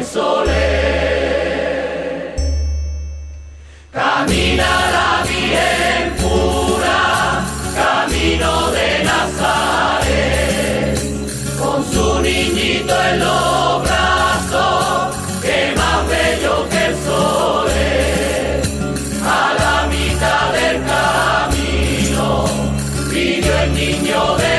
Soler. Camina la Virgen pura, camino de Nazaret, con su niñito en los brazos, que más bello que el sol es. A la mitad del camino pidió el niño de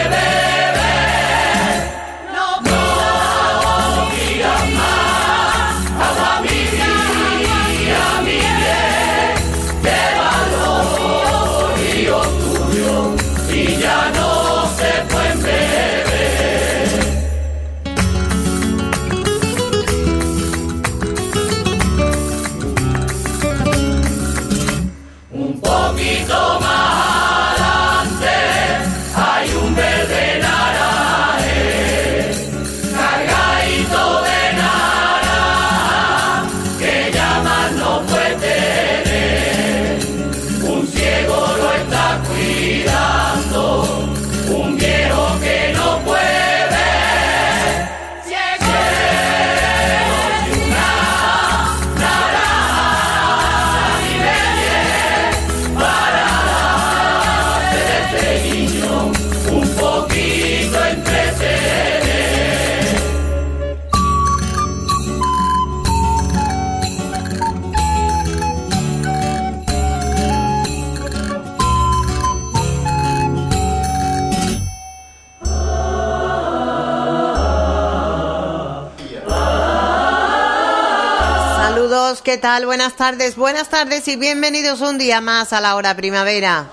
¿qué tal? Buenas tardes y bienvenidos un día más a la hora primavera.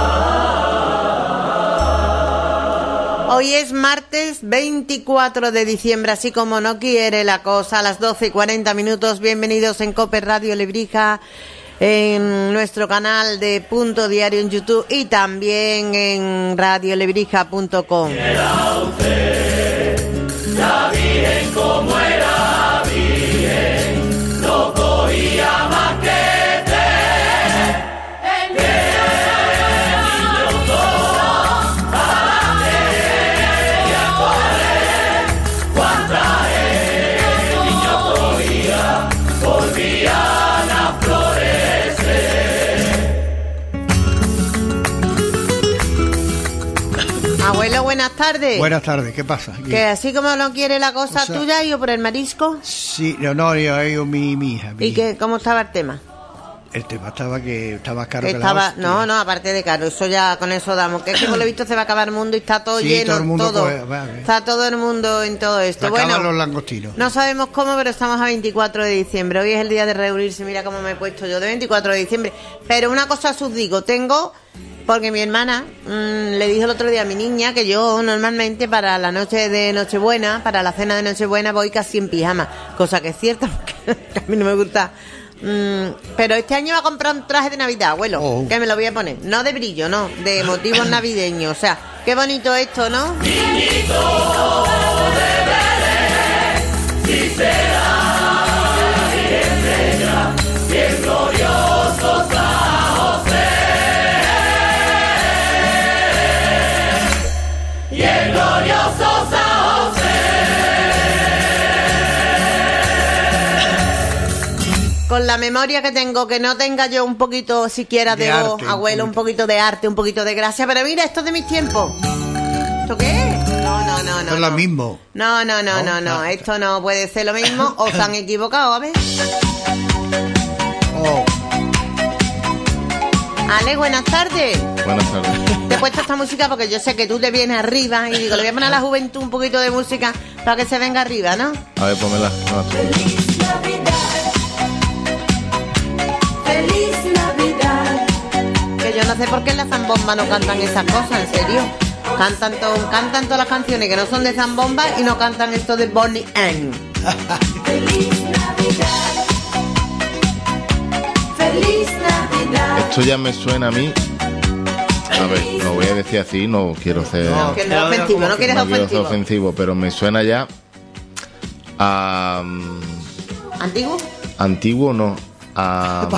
Hoy es martes 24 de diciembre, así como no quiere la cosa, a las 12:40. Bienvenidos en COPE Radio Lebrija, en nuestro canal de Punto Diario en YouTube y también en radiolebrija.com. La Virgen como era virgen, no cogía más que el niño todo adelante y a correr. Cuantas el niño cogía, volvían a florecer. Abuelo, buenas tardes. Buenas tardes, ¿qué pasa? Que así como no quiere la cosa, o sea, tuya, yo por el marisco. Sí, no, yo mi hija. ¿Y qué, cómo estaba el tema? El tema estaba que estaba caro. Que estaba, no, aparte de caro, eso ya con eso damos. Que es que por lo visto se va a acabar el mundo y está todo lleno, todo el mundo todo. Está todo el mundo en todo esto. Bueno, los langostinos. No sabemos cómo, pero estamos a 24 de diciembre. Hoy es el día de reunirse. Mira cómo me he puesto yo de 24 de diciembre. Pero una cosa os digo, porque mi hermana le dijo el otro día a mi niña que yo normalmente para la noche de Nochebuena, para la cena de Nochebuena, voy casi en pijama. Cosa que es cierta, porque a mí no me gusta. Pero este año va a comprar un traje de Navidad, abuelo, que me lo voy a poner. No de brillo, no, de motivos navideños. O sea, qué bonito esto, ¿no? Niñito de Belén, si será estrella, bien glorioso San José. Y el glorioso San José. Con la memoria que tengo, que no tenga yo un poquito siquiera de voz, abuelo, un poquito de arte, un poquito de gracia. Pero mira, esto es de mis tiempos. ¿Esto qué es? No. Esto es lo mismo. No. Esto no puede ser lo mismo. O se han equivocado, a ver. Ale, buenas tardes. Buenas tardes. Te he puesto esta música porque yo sé que tú te vienes arriba y digo, le voy a poner a la juventud un poquito de música para que se venga arriba, ¿no? A ver, pónmela. Feliz Navidad. Feliz Navidad. Que yo no sé por qué en la zambomba no cantan esas cosas, en serio. Cantan todas las canciones que no son de zambomba y no cantan esto de Bonnie Ann. Feliz Navidad. Feliz Navidad. Esto ya me suena a mí. A ver, lo voy a decir así, no quiero ser... No, que no es ofensivo, no quieres no quiero ser ofensivo. ofensivo, pero me suena ya a... ¿Antiguo? Antiguo no. A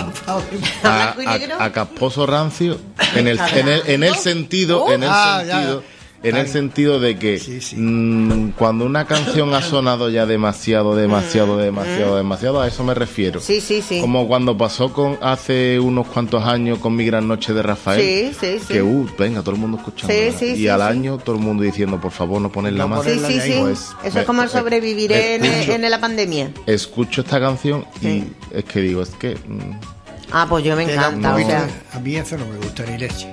¿Blanco y negro? casposo rancio en el sentido En el sentido de que cuando una canción ha sonado ya demasiado, a eso me refiero. Sí. Como cuando pasó con hace unos cuantos años con Mi Gran Noche de Rafael. Sí. Que venga, todo el mundo escuchando. Y al año todo el mundo diciendo, por favor, no ponerla más. Sí. Pues, eso es como el sobrevivir en la pandemia. Escucho esta canción y es que digo, es que... pues yo me encanta. O sea. A mí eso no me gusta ni leche.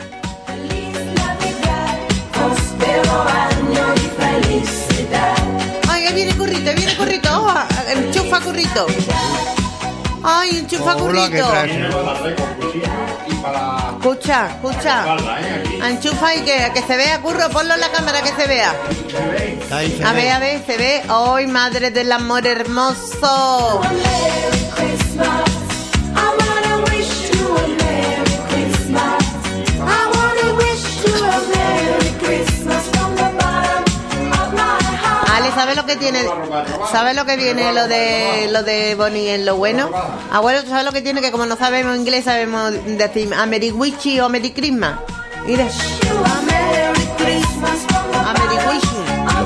Ay, viene Currito. Oh, enchufa Currito. Ay, enchufa Currito. Escucha. Enchufa y que se vea, Curro, ponlo en la cámara que se vea. A ver, se ve. Ay, madre del amor hermoso. ¿Sabes lo que tiene? ¿Sabes lo que viene lo de Bonnie en lo bueno? Abuelo, ¿tú sabes lo que tiene? Que como no sabemos inglés, sabemos decir Ameriwichi o Merry Christmas. Mira. Ameriwichi.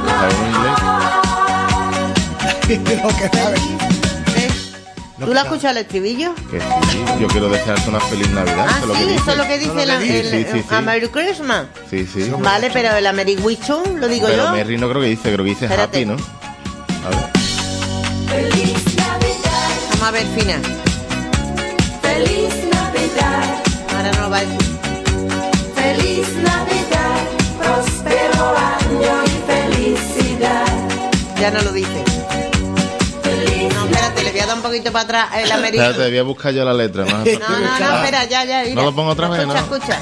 Lo que sabe. ¿Tú lo has escuchado el estribillo? Que sí, yo quiero desearte una feliz Navidad. Eso es lo que dice sí. Merry Christmas. Sí. Vale, pero el Ameriwichi lo digo pero yo. Merry no creo que dice Espérate. Happy, ¿no? A ver. Vamos a ver, Fina. Feliz Navidad. Ahora no lo va a decir. Feliz Navidad. Próspero año y felicidad. Ya no lo dice. No, espérate, le voy a dar un poquito para atrás el Ameriwichi. Espérate, voy a buscar yo la letra. No, espera, ya. Mira. No lo pongo otra vez, Escucha.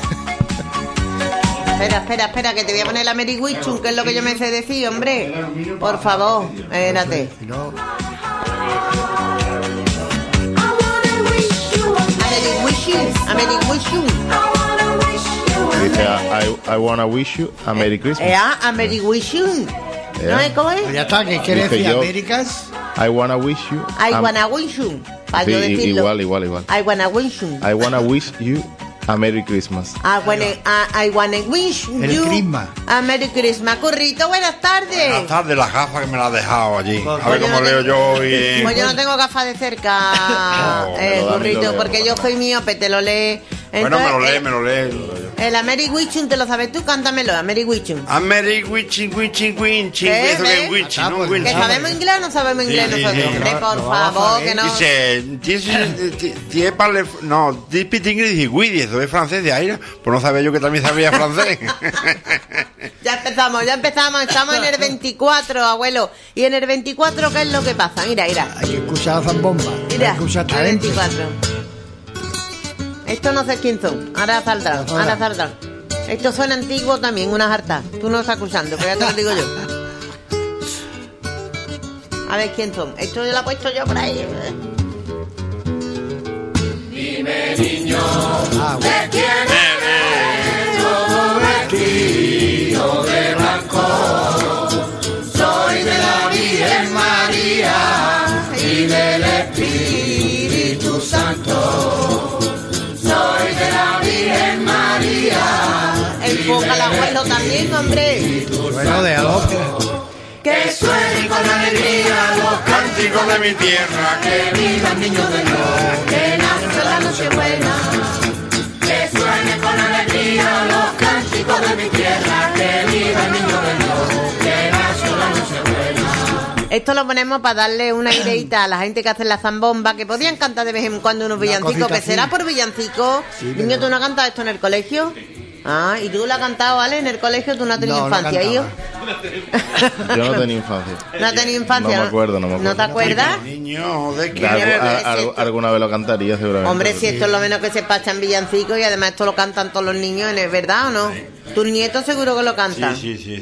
Espera, que te voy a poner el Ameriwichi, que es lo que yo me sé decir, hombre. Por favor, espérate. Ameriwichi. Dice, I wanna wish you a Merry Christmas. Ameriwichi. ¿No es cómo es? Ya está, ¿qué quiere Dice decir? yo, Américas. I wanna wish you. I wanna wish you. Para yo decirlo. Igual. I wanna wish you. I wanna wish you a Merry Christmas. I wanna wish you Christmas. a Merry Christmas. Currito, buenas tardes. Buenas tardes, las gafas que me las has dejado allí. A ver Pues cómo leo yo hoy. Pues yo no tengo gafas de cerca, Currito, porque yo soy miope, te lo lee. Bueno, Entonces, me lo lee. El Ameriwichi, ¿te lo sabes tú? Cántamelo, Ameriwichi. Ameriwichi, ¿Ves? eso que es wichi, no pues, wichi. ¿Que sabemos inglés o no sabemos inglés Sí, nosotros? sí. Hombre, por No, favor, que no. Dice, speak English y Widi, eso es francés de aire. Pues no sabía yo que también sabía francés. Ya empezamos, estamos en el 24, abuelo. ¿Y en el 24 qué es lo que pasa? Mira. Hay que escuchar a Zambomba. Mira, Hay que escuchar el talento. 24. Esto no sé quién son. Ahora saldrá. Esto suena antiguo también, unas hartas. Tú no estás escuchando, pero ya te lo digo yo. A ver quién son. Esto yo lo he puesto yo por ahí. Dime, niño, Bueno. ¿de quién eres? Todo vestido de blanco. Soy de la Virgen María y del Espíritu Santo. Soy de la Virgen María. Enfoca al abuelo también, hombre. Bueno, déjalo. Que suene con alegría los Cánticos de mi tierra. que viva el niño de Dios, que nace la Nochebuena. Que suene con alegría los cánticos de mi tierra, que viva el niño de Dios, que nace la Nochebuena. Esto lo ponemos para darle una ideita a la gente que hace la zambomba, que podían cantar de vez en cuando unos villancicos, cosita que así. será por villancicos. Sí, Niño, pero- ¿tú no has cantado esto en el colegio? Ah, ¿y tú lo has cantado, vale? En el colegio tú no has tenido No, no infancia, ¿y yo? Yo no tenía infancia. No has tenido infancia. No me acuerdo. ¿No te acuerdas? Niño, ¿de Qué qué? bien. Alguna vez lo cantaría, seguramente. Hombre, si esto es lo menos que se pachan villancicos y además esto lo cantan todos los niños, ¿es verdad o no? Tus nietos seguro que lo cantan. Sí.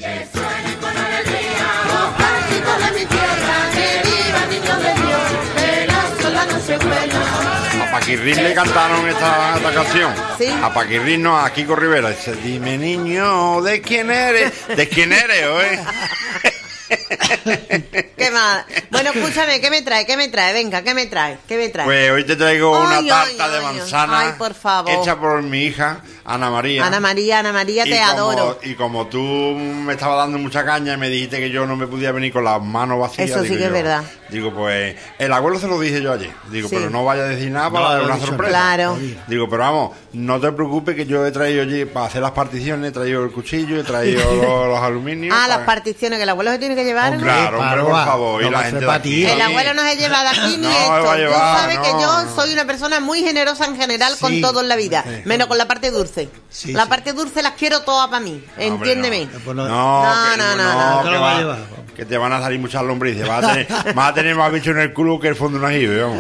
Los cánticos de mi tierra, que viva el niño de Dios, que nace la Nochebuena. A Paquirrín le cantaron esta canción. Sí. A Paquirrín no, a Kiko Rivera. Dice, dime niño, ¿de quién eres? ¿De quién eres, oye? ¿Qué más? Bueno, escúchame, ¿qué me trae? Venga, ¿qué me trae? Pues hoy te traigo una Ay, tarta ay, de ay, manzana. ay, por favor. Hecha por mi hija, Ana María. Ana María, te adoro. Y como tú me estabas dando mucha caña y me dijiste que yo no me podía venir con las manos vacías. Eso sí digo que es yo, verdad. Digo, pues, el abuelo se lo dije yo ayer. Digo, Sí. pero no vaya a decir nada para No, darle no una he dicho sorpresa. nada. Claro. Digo, pero vamos, no te preocupes que yo he traído allí para hacer las particiones, he traído el cuchillo, he traído los aluminios. Ah, las para- particiones que el abuelo se tiene que llevar. ¿no? Claro, hombre, por Parva, favor. Y no la me gente sepa, de aquí. tío. El abuelo no se lleva de aquí ni No, esto. va a Tú llevar, sabes que no, yo no. soy una persona muy generosa en general con Sí. todo en la vida, Sí. menos con la parte dulce. Sí, la sí. parte dulce las quiero todas para mí, No, hombre, entiéndeme. no. Pues No, No, que no, no, no. que Te lo va a llevar. que te van a salir muchas lombrices. Vas a tener más bicho en el culo que el fondo de una jibe, vamos.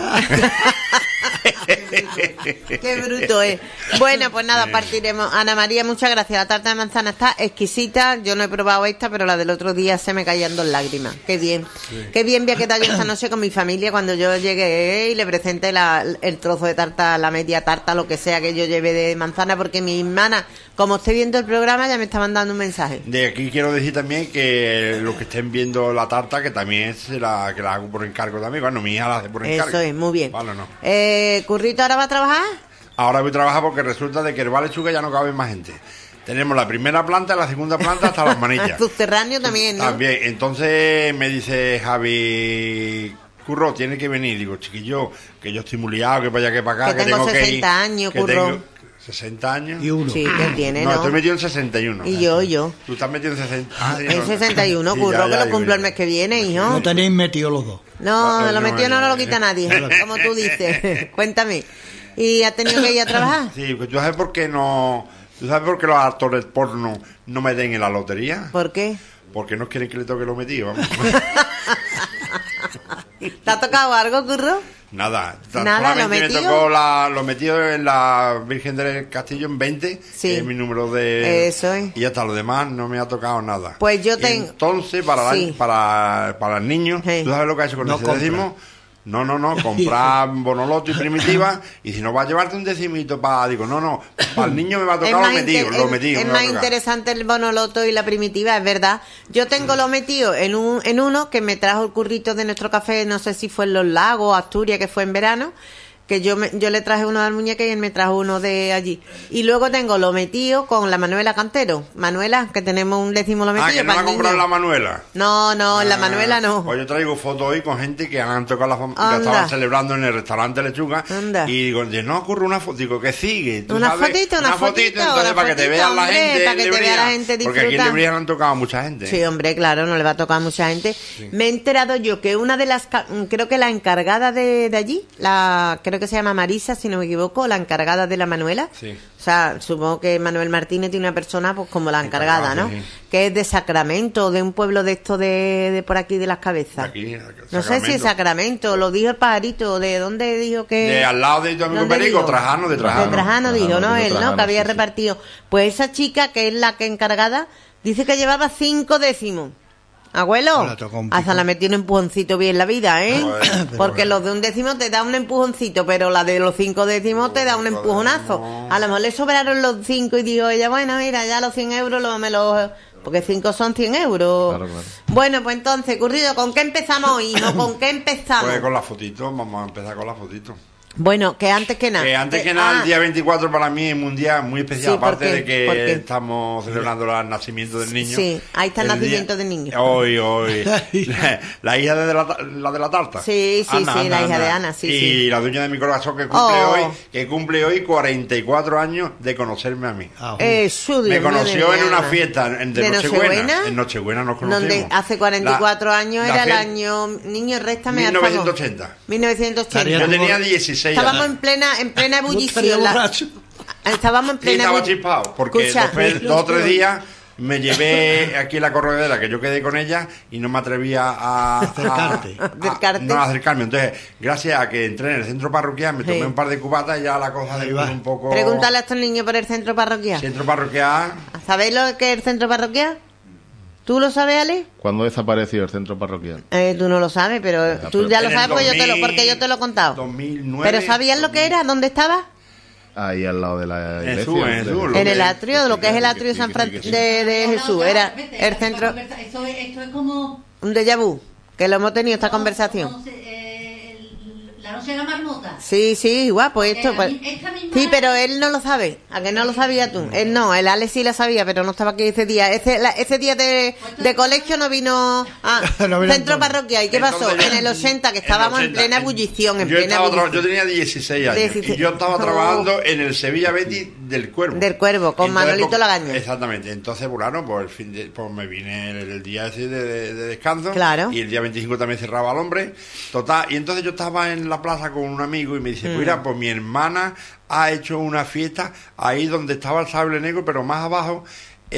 Qué bruto es. Bueno, pues nada, partiremos. Ana María, muchas gracias. La tarta de manzana está exquisita. Yo no he probado esta, pero la del otro día se me caían 2 lágrimas. Qué bien. Qué bien voy a quedar yo esta noche con mi familia cuando yo llegué y le presenté el trozo de tarta, la media tarta, lo que sea que yo lleve de manzana, porque mi hermana, como estoy viendo el programa, ya me estaban dando un mensaje. De aquí quiero decir también que los que estén viendo la tarta, que también que la hago por encargo también. Bueno, mi hija la hace por encargo. Eso es, muy bien. Vale, no. ¿Currito ahora va a trabajar? Ahora voy a trabajar porque resulta de que el Bar Lechuga ya no cabe más gente. Tenemos la primera planta, la segunda planta hasta las manillas. Subterráneo también, ¿no? También. Entonces me dice Javi, Curro, tiene que venir. Digo, chiquillo, que yo estoy muy liado, que para allá, que para acá, Que tengo que 60 ir, años, que Curro. tengo 60 años. Y uno. Sí, que tiene, No, ¿no? estoy metido en 61. Y yo. Tú estás metido en 60. Ah, sí, En no. 61, Sí, Curro, ya, que ya, lo digo cumplo yo. el mes que viene, hijo. No tenéis metido los dos. No, No, lo metió no lo no, quita nadie, como tú dices. Cuéntame. ¿Y has tenido que ir a trabajar? Sí, pues tú sabes por qué no. ¿Tú sabes por qué los actores porno no me den en la lotería? ¿Por qué? Porque no quieren que le toque lo metido, vamos. ¿Te ha tocado algo, Curro? Nada, Nada, solamente ¿lo me metido? tocó lo metido en la Virgen del Castillo en 20, Sí. que es mi número de... Eso es. Y hasta lo demás no me ha tocado nada. Pues yo Y tengo- entonces, para, Sí. para el niño, Sí. ¿tú sabes lo que ha hecho con No ese compra. décimo? No, comprar bonoloto y primitiva, y si no va a llevarte un decimito para... Digo, no, para el niño me va a tocar lo metido, es lo metido. es me va a más tocar. interesante el bonoloto y la primitiva, es verdad. Yo tengo lo metido en uno que me trajo el currito de nuestro café, no sé si fue en Los Lagos, Asturias, que fue en verano, que yo le traje uno al muñeca y él me trajo uno de allí. Y luego tengo lo metido con la Manuela Cantero. Manuela, que tenemos un décimo lo metido Ah, que no la para ha el comprado niño. la Manuela. No, en la Manuela no. Pues yo traigo fotos hoy con gente que han tocado la que Anda. estaban celebrando en el restaurante Lechuga. Anda. Y digo, no ocurre una foto. Digo, ¿qué sigue? ¿Tú Una sabes? fotito, entonces una para que te fotito, vean la hombre, gente. para que en te vea la Lebrija. gente Porque aquí en disfrutar. Lebrija le han tocado a mucha gente. Sí, hombre, claro, no le va a tocar a mucha gente. Me he enterado yo que una de las, creo que la encargada de allí, creo que se llama Marisa, si no me equivoco, la encargada de la Manuela. Sí. O sea, supongo que Manuel Martínez tiene una persona pues como la encargada, ¿no? sí. Que es de Sacramento, de un pueblo de esto de por aquí de las cabezas. Aquí, No sé si es Sacramento, lo dijo el pajarito, ¿de dónde dijo que...? De al lado de tu amigo ¿Dónde Perico, dijo? Trajano, de De Trajano. Trajano dijo, Trajano, ¿no? dijo Él, ¿no? Trajano, Que había sí, sí. repartido. Pues esa chica, que es la que encargada, dice que llevaba 5 décimos. Abuelo, Ahora toca un pico. hasta la metió un empujoncito bien la vida, ¿eh? Joder. Porque los de un décimo te da un empujoncito, pero la de los 5 décimos te da un empujonazo. A lo mejor le sobraron los 5 y dijo ella, bueno, mira, ya los 100 euros porque 5 son 100 euros. Claro, claro. Bueno, pues entonces, Currido, ¿con qué empezamos, hijo? ¿Con qué empezamos? Pues con las fotitos, vamos a empezar con las fotitos. Bueno, que antes que nada. Que antes que nada, ah, el día 24 para mí es un día muy especial, Sí, ¿por aparte qué? de que ¿Por qué? estamos celebrando el nacimiento del niño. Sí, ahí está el día- nacimiento del niño. Hoy. La hija de la de la tarta. Sí, sí, sí, la hija de Ana, sí, Y sí. la dueña de mi corazón Oh. que cumple hoy 44 años de conocerme a mí. Ah, Su Dios Me mío conoció de mi en una alma. fiesta de ¿De Nochebuena. En Nochebuena nos conocimos. Donde hace 44 años la era el fiesta- año... Niño, réstame al favor. 1980. 1980. Yo tenía 16 Estábamos años. en plena no ebullición. estaría borracho. Estábamos en Sí, plena estaba ebullición. chispado, porque Escucha. después, 2 o 3 días me llevé aquí en la corredera, que yo quedé con ella y no me atrevía a Acercarte. Acercarte. no a acercarme. Entonces, gracias a que entré en el centro parroquial, me tomé Sí. un par de cubatas y ya la cosa Ahí de va. un poco... Pregúntale a estos niños por el centro parroquial. Centro parroquial... ¿Sabéis lo que es el centro parroquial? ¿Tú lo sabes, Ale? ¿Cuándo desapareció el centro parroquial? Tú no lo sabes, pero tú ya lo en el sabes porque yo te lo he contado. 2009... ¿Pero sabías lo que era? ¿Dónde estaba? Ahí al lado de la iglesia. Jesús, de- Jesús, de- lo En que- el atrio, lo que es el atrio de San sí, Francisco sí. de Jesús. Era el centro... Esto es como... un déjà vu, que lo hemos tenido esta conversación. La noche de la marmota. Sí, igual, pues esto. Pues, esta misma- sí, pero él no lo sabe. ¿A que no lo sabía tú? Él no, el Alex sí la sabía, pero no estaba aquí ese día. Ese día de colegio no vino a No vino centro Antonio. parroquial. ¿Y qué pasó? Entonces, En el 80, que estábamos en 80, plena ebullición. Yo tenía 16 años 16. y yo estaba Oh. trabajando en el Sevilla Betis del Cuervo. Del Cuervo, con Manolito pues, Lagaña. Exactamente. Entonces, bueno, pues, pues me vine el día ese de descanso. Claro. Y el día 25 también cerraba el hombre. Total. Y entonces yo estaba en la plaza con un amigo y me dice, pues mira, pues mi hermana ha hecho una fiesta ahí donde estaba el Sable Negro, pero más abajo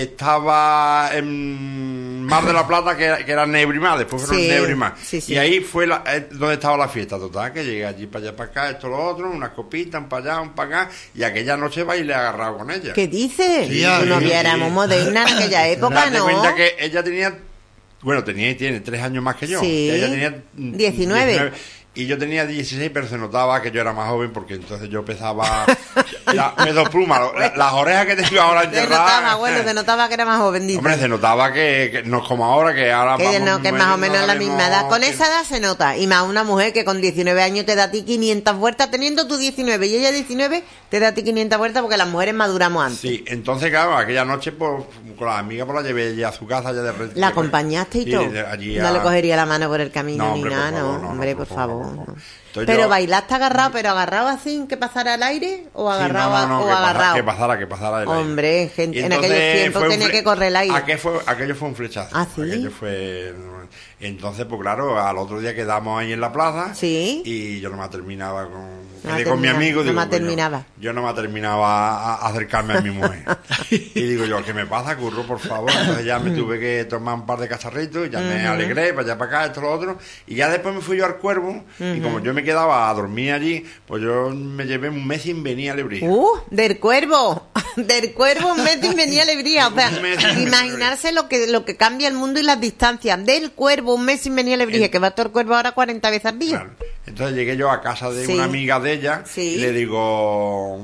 estaba en Mar de la Plata, que era Nebrimar, después fueron Sí, Nebrimar. sí. Y ahí fue donde estaba la fiesta, total, que llegué allí para allá, para acá, esto, lo otro, unas copitas, un para allá, un para acá, y aquella noche bailé agarrado con ella. ¿Qué dices? Sí, Tú no sí, éramos sí. modernas en aquella época, Date ¿no? cuenta que ella tenía, bueno, tenía y tiene 3 años más que yo. Sí. Ella tenía 19. Y yo tenía 16, pero se notaba que yo era más joven porque entonces yo pesaba... ya, me dos plumas, las orejas que tengo ahora Se enterradas... notaba, abuelo, se notaba que era más joven. dice. Hombre, se notaba que no es como ahora, que ahora... Que vamos no, que es más o menos la mismo misma edad. Con que- esa edad se nota. Y más una mujer que con 19 años te da a ti 500 vueltas, teniendo tú 19 y ella 19, te da a ti 500 vueltas porque las mujeres maduramos antes. Sí, entonces, claro, aquella noche, pues, con las amigas, pues la llevé ya a su casa, ya de repente. ¿La acompañaste y Sí, todo? allí No a- le cogería la mano por el camino No, ni hombre, por nada, favor, no. no, Hombre, no, por por favor. favor, no. no. Entonces Pero yo- bailaste agarrado, pero agarrado así, que pasara al aire o Sí, agarrado no, o que agarrado. que pasara el aire. Hombre, gente, Y en aquellos entonces tiempos fue un tenía fle- que correr el aire. Aquello fue un flechazo. Ah, ¿sí? Aquello fue... Entonces, pues claro, al otro día quedamos ahí en la plaza. Sí. Y yo no me terminaba con... No me quedé con mi terminaba, amigo. no digo, me pues, terminaba. Yo no me terminaba a acercarme a mi mujer. Y digo yo, ¿qué me pasa, curro, por favor? Entonces ya me tuve que tomar un par de cacharritos y ya me alegré, para allá, para acá, esto, lo otro. Y ya después me fui yo al Cuervo. Y como yo me quedaba a dormir allí, pues yo me llevé un mes sin venir a Lebrija. Del Cuervo. Del Cuervo un mes sin venir a Alegría. O sea, Un mes sin venir a imaginarse lo que cambia el mundo y las distancias. Del Cuervo un mes sin venir a Alegría, que va todo el Cuervo ahora 40 veces al día. Claro. Entonces llegué yo a casa de Sí. una amiga de ella Sí. y le digo...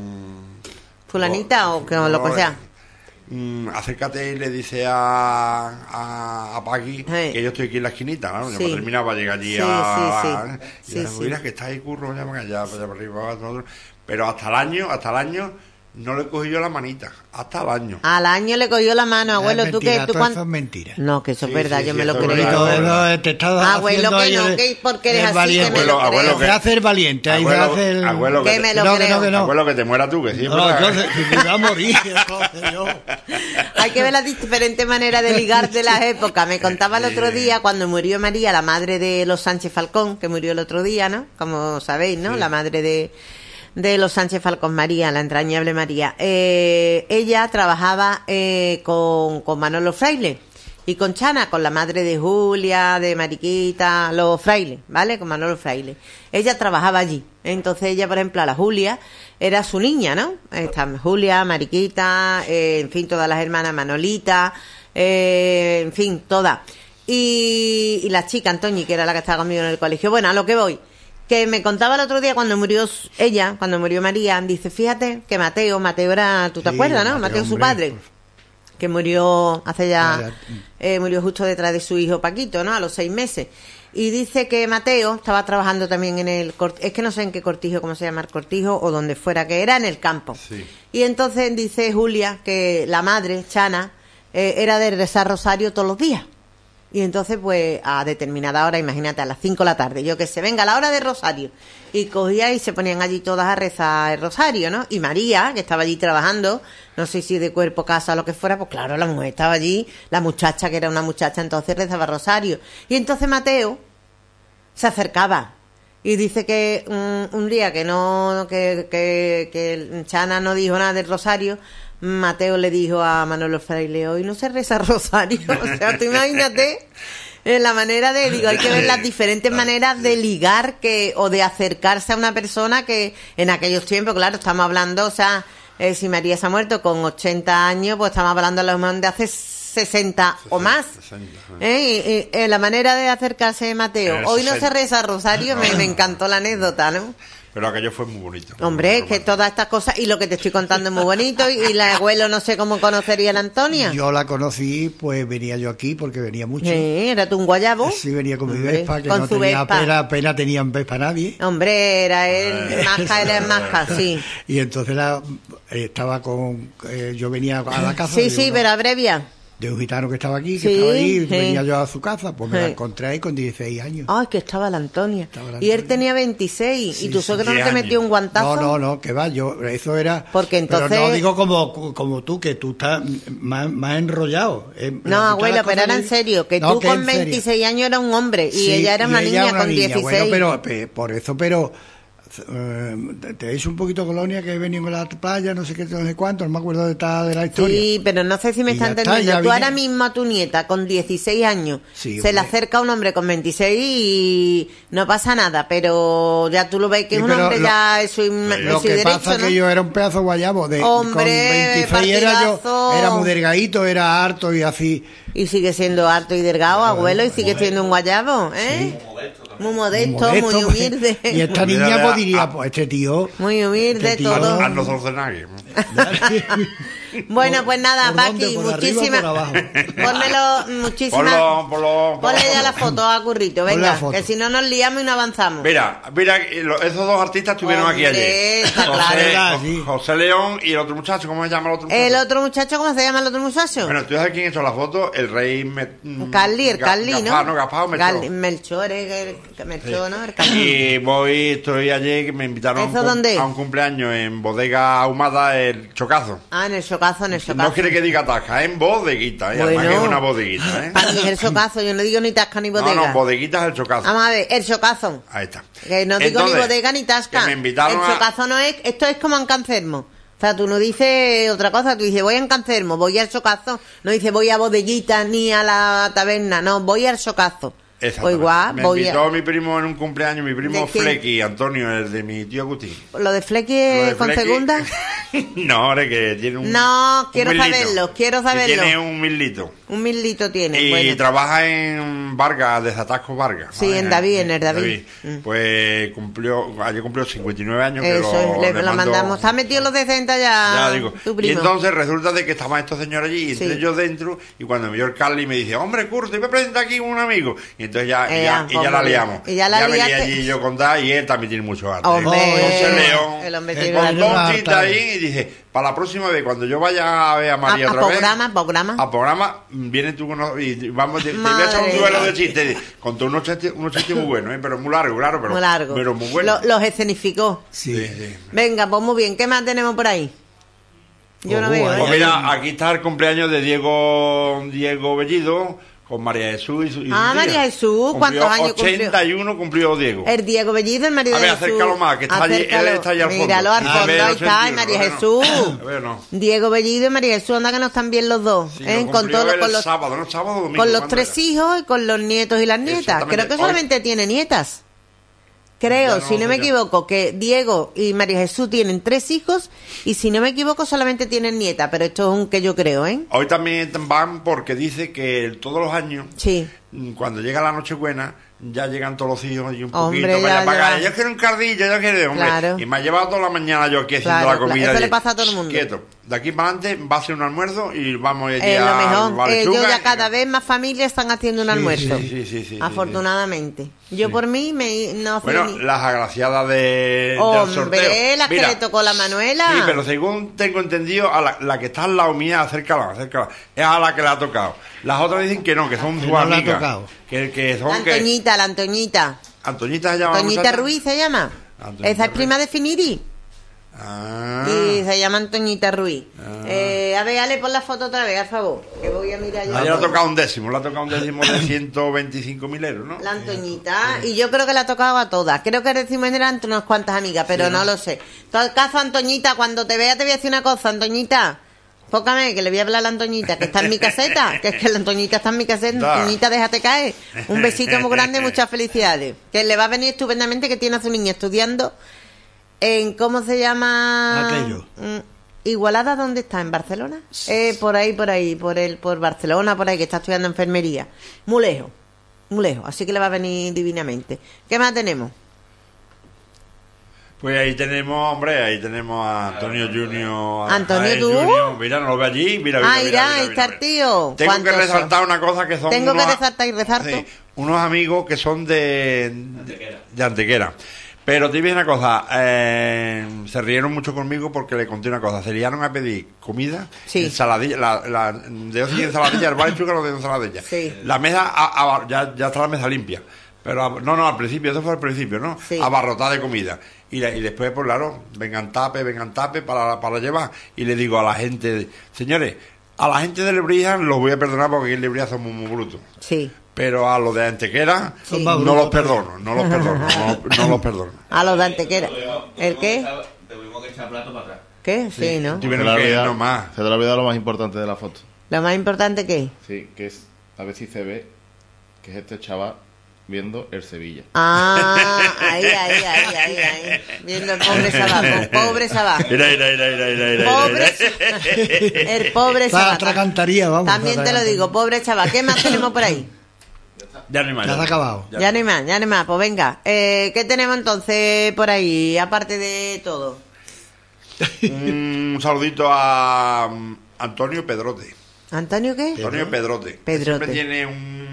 Fulanita o que lo que sea. Acércate y le dice a Paqui Sí. que yo estoy aquí en la esquinita, ¿no? Yo Sí. me terminaba, llegué allí Sí, a... sí. Y yo, mira que está ahí, curro, ya para allá, para arriba, para otro. Pero hasta el año no le cogí yo la manita, hasta el año. Al año le cogió la mano, abuelo. Es ¿Tú mentira, qué? ¿Tú todo cuán- eso es mentira. No, que eso es Sí, verdad, sí, yo sí, me lo eso es creo. verdad. Te estás Abuelo, haciendo que ahí no, el- que porque eres el así, valiente. que me lo Abuelo, creo. Te hace el valiente, ahí se hace el... abuelo, Que me lo no, creo. que no. abuelo, que te muera tú, que sí. No, ¿verdad? yo me voy a morir, joder, yo. Hay que ver las diferentes maneras de ligar de las épocas. Me contaba el otro día cuando murió María, la madre de los Sánchez Falcón, que murió el otro día, ¿no? Como sabéis, ¿no? La madre de los Sánchez Falcón, María, la entrañable María. Ella trabajaba con Manolo Fraile y con Chana, con la madre de Julia, de Mariquita, los Fraile, ¿vale? Con Manolo Fraile. Ella trabajaba allí. Entonces ella, por ejemplo, a la Julia era su niña, ¿no? Están Julia, Mariquita, en fin, todas las hermanas, Manolita, en fin, todas. Y la chica, Antoñi, que era la que estaba conmigo en el colegio. Bueno, a lo que voy. Que me contaba el otro día cuando murió ella, cuando murió María, dice, fíjate que Mateo era, ¿tú te Sí, acuerdas, no? Mateo, Mateo, su hombre. padre, que murió hace Ya. murió justo detrás de su hijo Paquito, ¿no? A los 6 meses. Y dice que Mateo estaba trabajando también en es que no sé en qué cortijo, cómo se llama el cortijo, o donde fuera, que era en el campo. Sí. Y entonces dice Julia que la madre, Chana, era de rezar rosario todos los días. Y entonces, pues, a determinada hora, imagínate, a las 5 de la tarde, yo que sé, venga, la hora de rosario. Y cogía y se ponían allí todas a rezar el rosario, ¿no? Y María, que estaba allí trabajando, no sé si de cuerpo, casa o lo que fuera, pues claro, la mujer estaba allí, la muchacha, que era una muchacha, entonces rezaba rosario. Y entonces Mateo se acercaba. Y dice que un día que que Chana no dijo nada del rosario, Mateo le dijo a Manolo Fraile, hoy no se reza rosario. O sea, tú imagínate la manera digo, hay que ver las diferentes maneras de ligar o de acercarse a una persona que en aquellos tiempos, claro, estamos hablando, o sea, si María se ha muerto con 80 años, pues estamos hablando a lo mejor de hace 60 o más. 60, la manera de acercarse de Mateo. En el Hoy no 60. se reza rosario, me encantó la anécdota, ¿no? Pero aquello fue muy bonito. Hombre, es que todas estas cosas, y lo que te estoy contando es muy bonito, y el abuelo no sé cómo conocería a la Antonia. Yo la conocí, pues venía yo aquí porque venía mucho. Sí, era tú un guayabo. Sí, venía con mi Hombre, Vespa, que con no su tenía Vespa. apenas tenían Vespa nadie. Hombre, era él, maja, era maja, sí. Y entonces estaba yo venía a la casa Sí, sí, pero abrevia. de un gitano que estaba aquí, que Sí, estaba allí, y sí. venía yo a su casa, pues me la Sí. encontré ahí con 16 años. Ay, que estaba la Antonia. Estaba la Y él Antonia. tenía 26. Sí, ¿Y tu sí, suegro no 10 te metió un guantazo? No, que va, eso era... Porque entonces- Pero no digo como tú, que tú estás más enrollado. No, abuelo, pero era en serio, que No, tú que con en serio. 26 años eras un hombre y Sí, ella era una y niña ella con 16. Bueno, pero por eso, te hice un poquito colonia que he venido a la playa, no sé qué, no sé cuánto, no me acuerdo de la historia. Sí, pero no sé si me Y está ya está, entendiendo. ya Tú vine. ahora mismo a tu nieta con 16 años Sí, se le hombre. acerca un hombre con 26 y no pasa nada, pero ya tú lo ves que Sí, es un pero hombre lo- ya eso Lo que pasa es que yo era un pedazo de guayabo. Hombre, con 26 partidazo. era muy delgadito, era harto y así. Y sigue siendo alto y delgado, abuelo, y sigue siendo un guayabo, ¿eh? Muy modesto, muy modesto, humilde. Y esta Mira, niña vea, pues diría, pues este tío... Muy humilde, Este tío- todo. Arnold Schwarzenegger. Bueno, pues nada, ¿Por dónde? Paqui, ¿Por arriba o muchísimas. por abajo? Muchísimas. Ponle ya la foto a Currito, Ponle venga, la foto. que si no nos liamos y no avanzamos. Mira, esos dos artistas estuvieron aquí Hombre, ayer. está claro. José León y el otro muchacho, ¿cómo se llama el otro muchacho? El otro muchacho, ¿cómo se llama el otro muchacho? Bueno, ¿tú sabes quién hizo la foto? El rey... Carli, el Carli, ¿no? Gaspar, Melchor. Melchor, Melchor, ¿no? El Carli. Y estoy ayer que me invitaron ¿Eso dónde? a un cumpleaños en Bodega Ahumada, el Chocazo. Ah, en el chocazo, en el chocazo. No quiere que diga tasca, en bodeguita, Bueno. además que es una bodeguita, ¿eh? Para mí es el chocazo, yo no digo ni tasca ni bodega. No, bodeguita es el Chocazo. Vamos a ver, el chocazo. Ahí está. Que no digo Entonces, ni bodega ni tasca. que me invitaron el chocazo no es, esto es como en Cancermo. O sea, tú no dices otra cosa, tú dices voy a Cancermo, voy al chocazo, no dices voy a bodeguita ni a la taberna, no, voy al chocazo. O Exactamente. igual, Me voy invitó a... mi primo en un cumpleaños, mi primo ¿De quién? Flequi, Antonio, el de mi tío Agustín. ¿Lo de Flequi Lo de con Flequi- segunda? No, hombre, que tiene un... No, un quiero milito. saberlo, quiero Que saberlo. tiene un milito. Un milito tiene, Y bueno. trabaja en Vargas, de Zatasco Vargas. Sí, ¿vale? en David, en el David. Pues ayer cumplió 59 años. Que Eso, le mandó- mandamos. ¿Está metido los de 60 ya? Ya digo. Tu Y primo. entonces resulta de que estaban estos señores allí y entré Sí. yo dentro y cuando me vio el Carly me dice, hombre, Curto, y me presenta aquí un amigo. Y entonces ya la hombre. liamos. Y ya la venía liaste. allí yo contar y él también tiene mucho arte. Hombre, José León. el hombre El tiene hombre arte. Con dos arte. chistes ahí y dije, para la próxima vez, cuando yo vaya a ver a María otra vez. programa. A programa, viene tú con y vamos, te voy a echar un Madre duelo mía. de chistes. Con todos unos chistes muy buenos, pero muy largo, claro, pero Muy largo. Pero muy bueno. Los escenificó. Sí. Sí, sí. Venga, pues muy bien. ¿Qué más tenemos por ahí? Yo no veo, Pues ¿eh? mira, aquí está el cumpleaños de Diego Bellido con María Jesús y su Ah, tía. María Jesús, ¿cuántos años cumplió? 81 cumplió Diego. El Diego Bellido, el marido A ver, de Jesús. acércalo más, que está allí, él está allí al fondo. Míralo al A fondo, ver, ahí no está, y sentirlo, María a ver, Jesús. no. A ver, no. Diego Bellido y María Jesús, anda que no están bien los dos. Sí, ¿eh? lo Con cumplió todos el con los sábado, ¿no? Sábado o domingo. con los ¿cuándo 3 era? hijos y con los nietos y las nietas. Exactamente. Creo que solamente tiene nietas. Creo, Ya no si no sé me yo. equivoco, que Diego y María Jesús tienen 3 hijos y si no me equivoco solamente tienen nieta, pero esto es un que yo creo, ¿eh? Hoy también van porque dice que todos los años, Sí. cuando llega la Nochebuena, ya llegan todos los hijos y un Hombre, poquito para ya, allá para ya. acá. Yo quiero un cardillo, yo quiero, hombre. Claro. Y me ha llevado toda la mañana yo aquí haciendo Claro, la comida. eso le allí. pasa a todo el mundo. Quieto. De aquí para adelante va a ser un almuerzo y vamos allí Es lo a mejor. la Yo lechuga ya y- cada vez más familias están haciendo un almuerzo. Sí. Afortunadamente. Yo por mí no sé Bueno, ni... las agraciadas del Hombre, sorteo. las que Mira, le tocó la Manuela. Sí, pero según tengo entendido, a la que está al lado mía, acércala. Es a la que le ha tocado. Las otras dicen que no, que son Que sus no le ha amigas. tocado. Que son La Antoñita, la Antoñita. Antoñita se llama. la Antoñita muchacha? Ruiz se llama. Antoñita Esa es Ruiz. prima de Finiri. Ah. Y se llama Antoñita Ruiz. A ver, Ale, pon la foto otra vez, a favor. Que voy a mirar yo. A ella le ha tocado un décimo, de 125.000 euros, ¿no? La Antoñita. Y yo creo que le ha tocado a todas. Creo que el décimo era entre unas cuantas amigas, pero no lo sé. En todo caso, Antoñita, cuando te vea te voy a decir una cosa, Antoñita. Pócame, que le voy a hablar a la Antoñita, que está en mi caseta, que es que la Antoñita está en mi caseta. Da. Antoñita, déjate caer. Un besito muy grande, muchas felicidades. Que le va a venir estupendamente, que tiene a su niña estudiando en, ¿cómo se llama? Aquello. Igualada, ¿dónde está? ¿En Barcelona? Por ahí, por Barcelona, por ahí, que está estudiando enfermería. Muy lejos, así que le va a venir divinamente. ¿Qué más tenemos? Pues ahí tenemos, hombre, a Antonio Junior. a ¿Antonio Jaén tú? Junior. Mira, no lo ve allí. Mira, Ahí está el tío. Tengo que ¿Cuántos resaltar son? una cosa que son. Tengo que unos- resaltar y rezar sí, tú. unos amigos que son de Antequera. Pero te digo una cosa, se rieron mucho conmigo porque le conté una cosa. Se liaron a pedir comida, Sí. ensaladilla, de hoy ensaladilla, el bar chuca lo de ensaladilla. Sí. La mesa, ya está la mesa limpia. Pero no, al principio, eso fue al principio, ¿no? Sí. Abarrotada de comida. Y después, pues claro, vengan tape para llevar. Y le digo a la gente, señores, a la gente de Lebrija los voy a perdonar porque aquí en Lebrija somos muy brutos. Sí. Pero a los de Antequera Son más no brutos los perdono, no los perdono. A los de Antequera. ¿El qué? Tuvimos que echar plato para atrás. ¿Qué? Sí, ¿no? Se Tuvieron te ha que olvidado- no más. se te ha olvidado lo más importante de la foto. Lo más importante que es. Sí, que es, a ver si se ve, que es este chaval viendo el Sevilla. Ah, ahí. Viendo el pobre Sabá. Pobre Sabá. Mira. Pobre. El pobre Está Sabá. atragantaría, vamos. También te lo digo, pobre chaval. ¿Qué más tenemos por ahí? Ya no hay más. Ya se ha acabado. Ya no hay más. Pues venga. ¿Qué tenemos entonces por ahí? Aparte de todo. Un saludito a Antonio Pedrote. ¿Antonio qué? Antonio Pedrote. Pedrote. Siempre tiene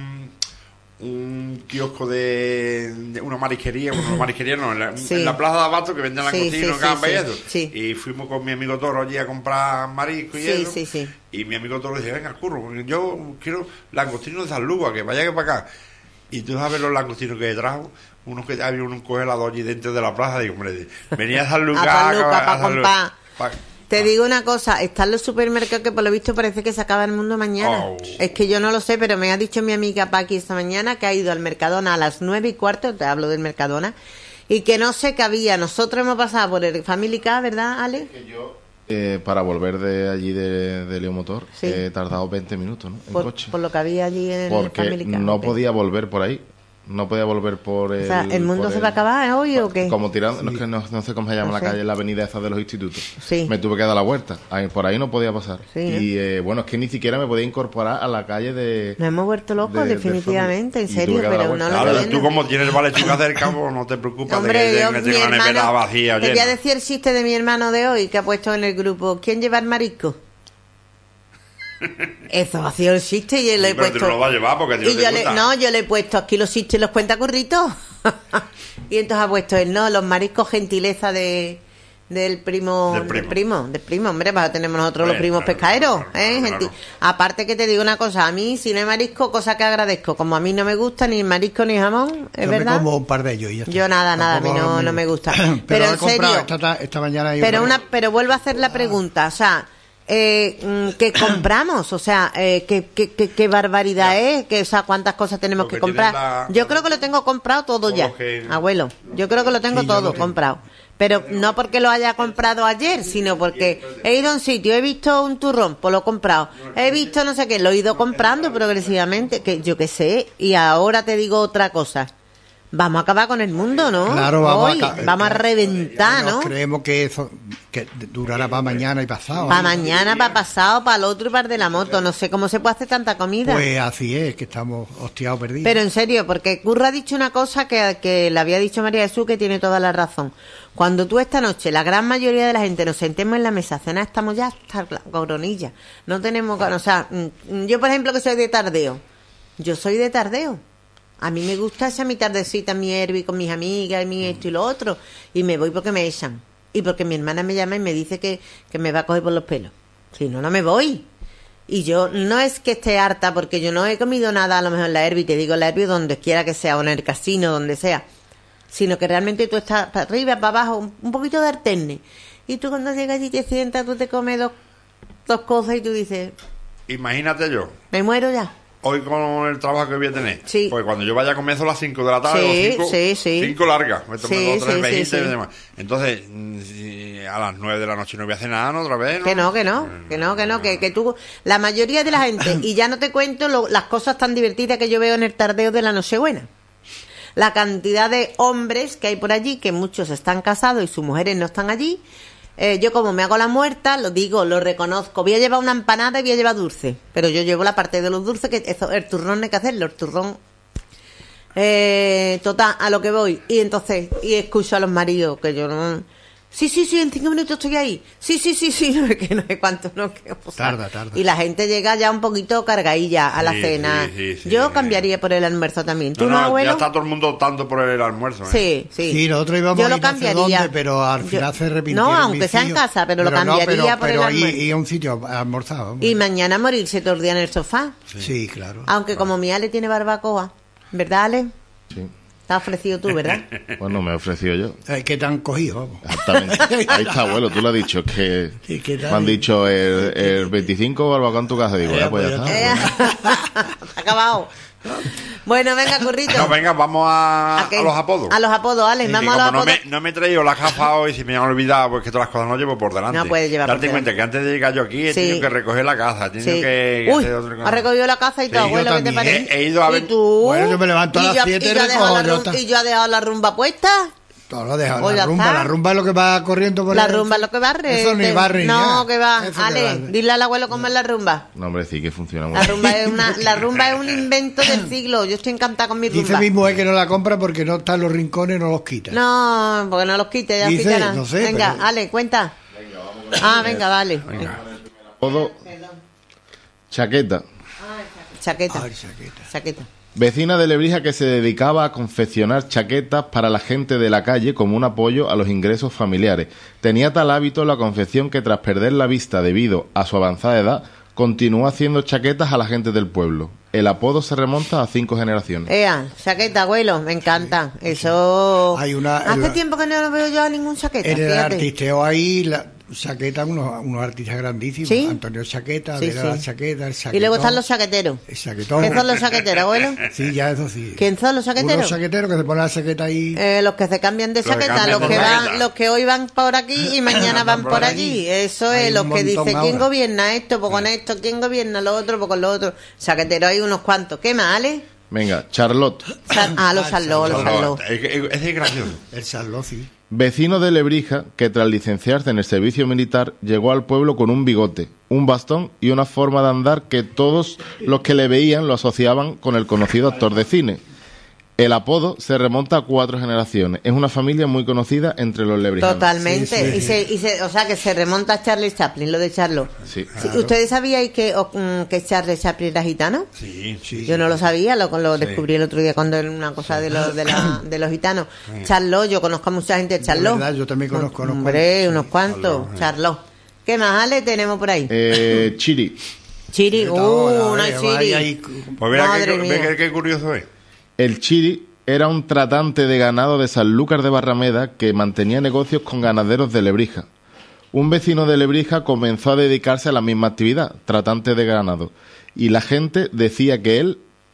un kiosco de una marisquería, no, Sí. en la plaza de Abasto que venden la Sí, cocina, sí, gamba sí, y sí, eso. sí. Y fuimos con mi amigo Toro allí a comprar marisco y Sí, eso. sí. Y mi amigo Toro dice, venga, curro, porque yo quiero langostinos de San Lugo, que vaya que para acá. Y tú sabes los langostinos que trajo, unos que había un congelador allí dentro de la plaza, digo, hombre, venía a San Lucas A San Lucas pa' a San comprar. Pa- Te digo una cosa, están los supermercados que por lo visto parece que se acaba el mundo mañana. Oh. Es que yo no lo sé, pero me ha dicho mi amiga Paqui esta mañana que ha ido al Mercadona a las 9:15, te hablo del Mercadona, y que no sé qué había. Nosotros hemos pasado por el Family Car, ¿verdad, Ale? Para volver de allí de Leo Motor, Sí. he tardado 20 minutos, ¿no? En coche. Por lo que había allí en el Porque Family Car. no ¿ok? podía volver por ahí. No podía volver por O sea, ¿el mundo por se va a acabar hoy o qué? Como tirando, no, es que no sé cómo se llama No la sé. calle, la avenida esa de los institutos. Sí. Me tuve que dar la vuelta. Por ahí no podía pasar. Sí, ¿no? Y bueno, es que ni siquiera me podía incorporar a la calle de... Nos hemos vuelto locos, de definitivamente, en Family. Y serio, tuve que dar la pero no vuelta. lo Claro, entiendo. tú como tienes el vale chuca cerca, pues no te preocupas Hombre, de que yo, tenga mi una nevera hermano, vacía o te voy a llena. decir el chiste de mi hermano de hoy que ha puesto en el grupo. ¿Quién lleva el marisco? Eso ha sido el chiste y yo le he Pero puesto. tú no lo vas a llevar porque a ti no y te yo gusta. yo le he puesto aquí los chistes los cuenta curritos. Y entonces ha puesto él, no, los mariscos gentileza del primo, Del primo. del primo, hombre, para tenemos nosotros los Bueno, primos claro, pescaderos, claro, claro. Aparte que te digo una cosa, a mí si no hay marisco, cosa que agradezco, como a mí no me gusta ni marisco ni jamón, es Yo me verdad. como un par de ellos y ya está. Yo nada, a mí Tampoco no me gusta. Pero Pero he en comprado serio, esta mañana hay pero una- pero vuelvo a hacer la pregunta, o sea, ¿qué compramos? O sea, ¿qué barbaridad es? O sea, ¿cuántas cosas tenemos Lo que que comprar? tiene la- Yo creo que lo tengo comprado todo Todo ya, lo que- abuelo. Yo creo que lo tengo Sí, yo todo lo tengo. comprado. Pero no porque lo haya comprado ayer, sino porque he ido a un sitio, he visto un turrón, pues lo he comprado. He visto no sé qué, lo he ido comprando progresivamente, que yo qué sé. Y ahora te digo otra cosa. Vamos a acabar con el mundo, ¿no? Claro, Hoy, vamos vamos a reventar, ¿no? Creemos que eso que durará para mañana y pasado. Para mañana, para pasado, para el otro y para el de la moto. No sé cómo se puede hacer tanta comida. Pues así es, que estamos hostiados perdidos. Pero en serio, porque Curra ha dicho una cosa que le había dicho María Jesús que tiene toda la razón. Cuando tú esta noche, la gran mayoría de la gente nos sentemos en la mesa a cenar, estamos ya hasta la coronilla. No tenemos... O sea, yo por ejemplo que soy de tardeo. Yo soy de tardeo. A mí me gusta esa mi tardecita, mi herbi con mis amigas, y mi esto y lo otro. Y me voy porque me echan. Y porque mi hermana me llama y me dice que me va a coger por los pelos. Si no, no me voy. Y yo no es que esté harta porque yo no he comido nada a lo mejor en la herbi, te digo en la herbi donde quiera que sea, o en el casino, donde sea. Sino que realmente tú estás para arriba, para abajo, un poquito de alterne. Y tú cuando llegas y te sientas, tú te comes dos cosas y tú dices, Imagínate yo, me muero ya. hoy con el trabajo que voy a tener. Sí. Pues cuando yo vaya a comer son las 5 de la tarde Sí, o 5, sí. 5 largas. Me tomo Sí, 2 o 3 sí, vejitas sí, y sí. demás. Entonces, si a las 9 de la noche no voy a hacer nada, ¿no? Otra vez, ¿no? Que tú, la mayoría de la gente, y ya no te cuento las cosas tan divertidas que yo veo en el tardeo de la Nochebuena. La cantidad de hombres que hay por allí, que muchos están casados y sus mujeres no están allí. Yo como me hago la muerta, lo digo, lo reconozco. Voy a llevar una empanada y voy a llevar dulce. Pero yo llevo la parte de los dulces, que eso, el turrón hay que hacerlo. El turrón Total, a lo que voy. Y entonces, y escucho a los maridos, que yo no... Sí, en 5 minutos estoy ahí. Sí, no sé cuánto, no. Tarda. Y la gente llega ya un poquito cargadilla a la Sí, cena. sí. Yo cambiaría por el almuerzo también. ¿Tú no, Ya abuelo? está todo el mundo optando por el almuerzo. ¿eh? Sí. Sí, nosotros íbamos Yo a lo ir no sé cambiaría. dónde, pero al final se repitieron. No, aunque mis sea en hijos. casa, pero lo cambiaría por el pero almuerzo. ir a un sitio a almorzar. vamos. Y mañana morirse todo el día en el sofá. Sí, claro. Aunque como mi Ale tiene barbacoa. ¿Verdad, Ale? Sí. Te has ofrecido tú, ¿verdad? Bueno, me he ofrecido yo. ¿Qué te han cogido? Vamos. Exactamente. Ahí está, abuelo, tú lo has dicho. Que Sí, ¿qué tal? me han dicho el 25 barbacoa en tu casa. Digo, pues ya está. Se ha acabado. Bueno, venga, Currito. No, venga, vamos a qué? los apodos. A los apodos, Ale. Sí, Vamos sí, a los como apodos. no me he traído la gafa hoy, si me han olvidado, pues que todas las cosas no llevo por delante. No puedes llevar por Date cuenta delante. que antes de llegar yo aquí he Sí. tenido que recoger la casa, he tenido Sí. que Uy, hacer otra cosa. has recogido la caza y Sí, todo, yo abuelo, ¿qué te también. parece? He ido a ver- ¿Y tú? Bueno, yo me levanto a las 7 y yo he dejado recojo la otra. ¿Y yo he dejado la rumba puesta? Todo lo deja, Pues ya está. la rumba es lo que va corriendo por La el- rumba es lo que barre. Eso ni barre ni No, nada. que va. Eso que Ale, barre. dile al abuelo cómo es la rumba. No, hombre, sí que funciona muy La bien. rumba es un invento del siglo. Yo estoy encantada con mi Dice rumba. mi mujer que no la compra porque no están los rincones, no los quita. No, porque no los quite, ya Dice, quitarán. no sé, Venga, pero- Ale, cuenta. Venga, dale. Apodo, chaqueta. Chaqueta. Ay, chaqueta. Chaqueta. Vecina de Lebrija que se dedicaba a confeccionar chaquetas para la gente de la calle como un apoyo a los ingresos familiares. Tenía tal hábito la confección que tras perder la vista debido a su avanzada edad, continuó haciendo chaquetas a la gente del pueblo. El apodo se remonta a 5 generaciones. Chaqueta, abuelo, me encanta. Eso... Hay una- Hace tiempo que no veo yo a ningún chaqueta, En el fíjate. artisteo ahí, Chaqueta, unos artistas grandísimos. ¿Sí? Antonio Chaqueta, Sí, Adela sí. La Chaqueta, el chaquetón. Y luego están los chaqueteros. El chaquetón. ¿Qué son los chaqueteros, abuelo? Sí, ya eso sí. ¿Quién son los chaqueteros? Unos chaqueteros que se ponen la chaqueta ahí. Los que se cambian de Los que chaqueta, cambian los de que chaqueta. los que hoy van por aquí y mañana van por allí. Eso Hay es lo un que dice, montón ¿quién ahora. gobierna esto? Pues con esto, ¿quién gobierna lo otro? Pues con lo otro. Chaquetero hay unos cuantos. ¿Qué más, Ale? Venga, Charlotte. Los Charlot, los Charlot. Ese es gracioso. El Charlot, sí. Vecino de Lebrija que tras licenciarse en el servicio militar llegó al pueblo con un bigote, un bastón y una forma de andar que todos los que le veían lo asociaban con el conocido actor de cine. El apodo se remonta a 4 generaciones. Es una familia muy conocida entre los lebrijanos. Totalmente. Sí, sí. O sea, que se remonta a Charlie Chaplin, lo de Charlot. Sí. Sí, ¿ustedes sabíais que Charlie Chaplin era gitano? Sí. Yo no lo sabía, lo descubrí el otro día cuando era una cosa de los gitanos. Charlot, yo conozco a mucha gente de Charlot. verdad, yo también conozco unos Hombre, unos cuantos. Charlot. ¿Qué más, Ale, tenemos por ahí? Chiri. Chiri, Todo, una vaya, Chiri. ahí. Pues mira Madre mía. qué curioso es. El Chiri era un tratante de ganado de Sanlúcar de Barrameda que mantenía negocios con ganaderos de Lebrija. Un vecino de Lebrija comenzó a dedicarse a la misma actividad, tratante de ganado, y la gente decía que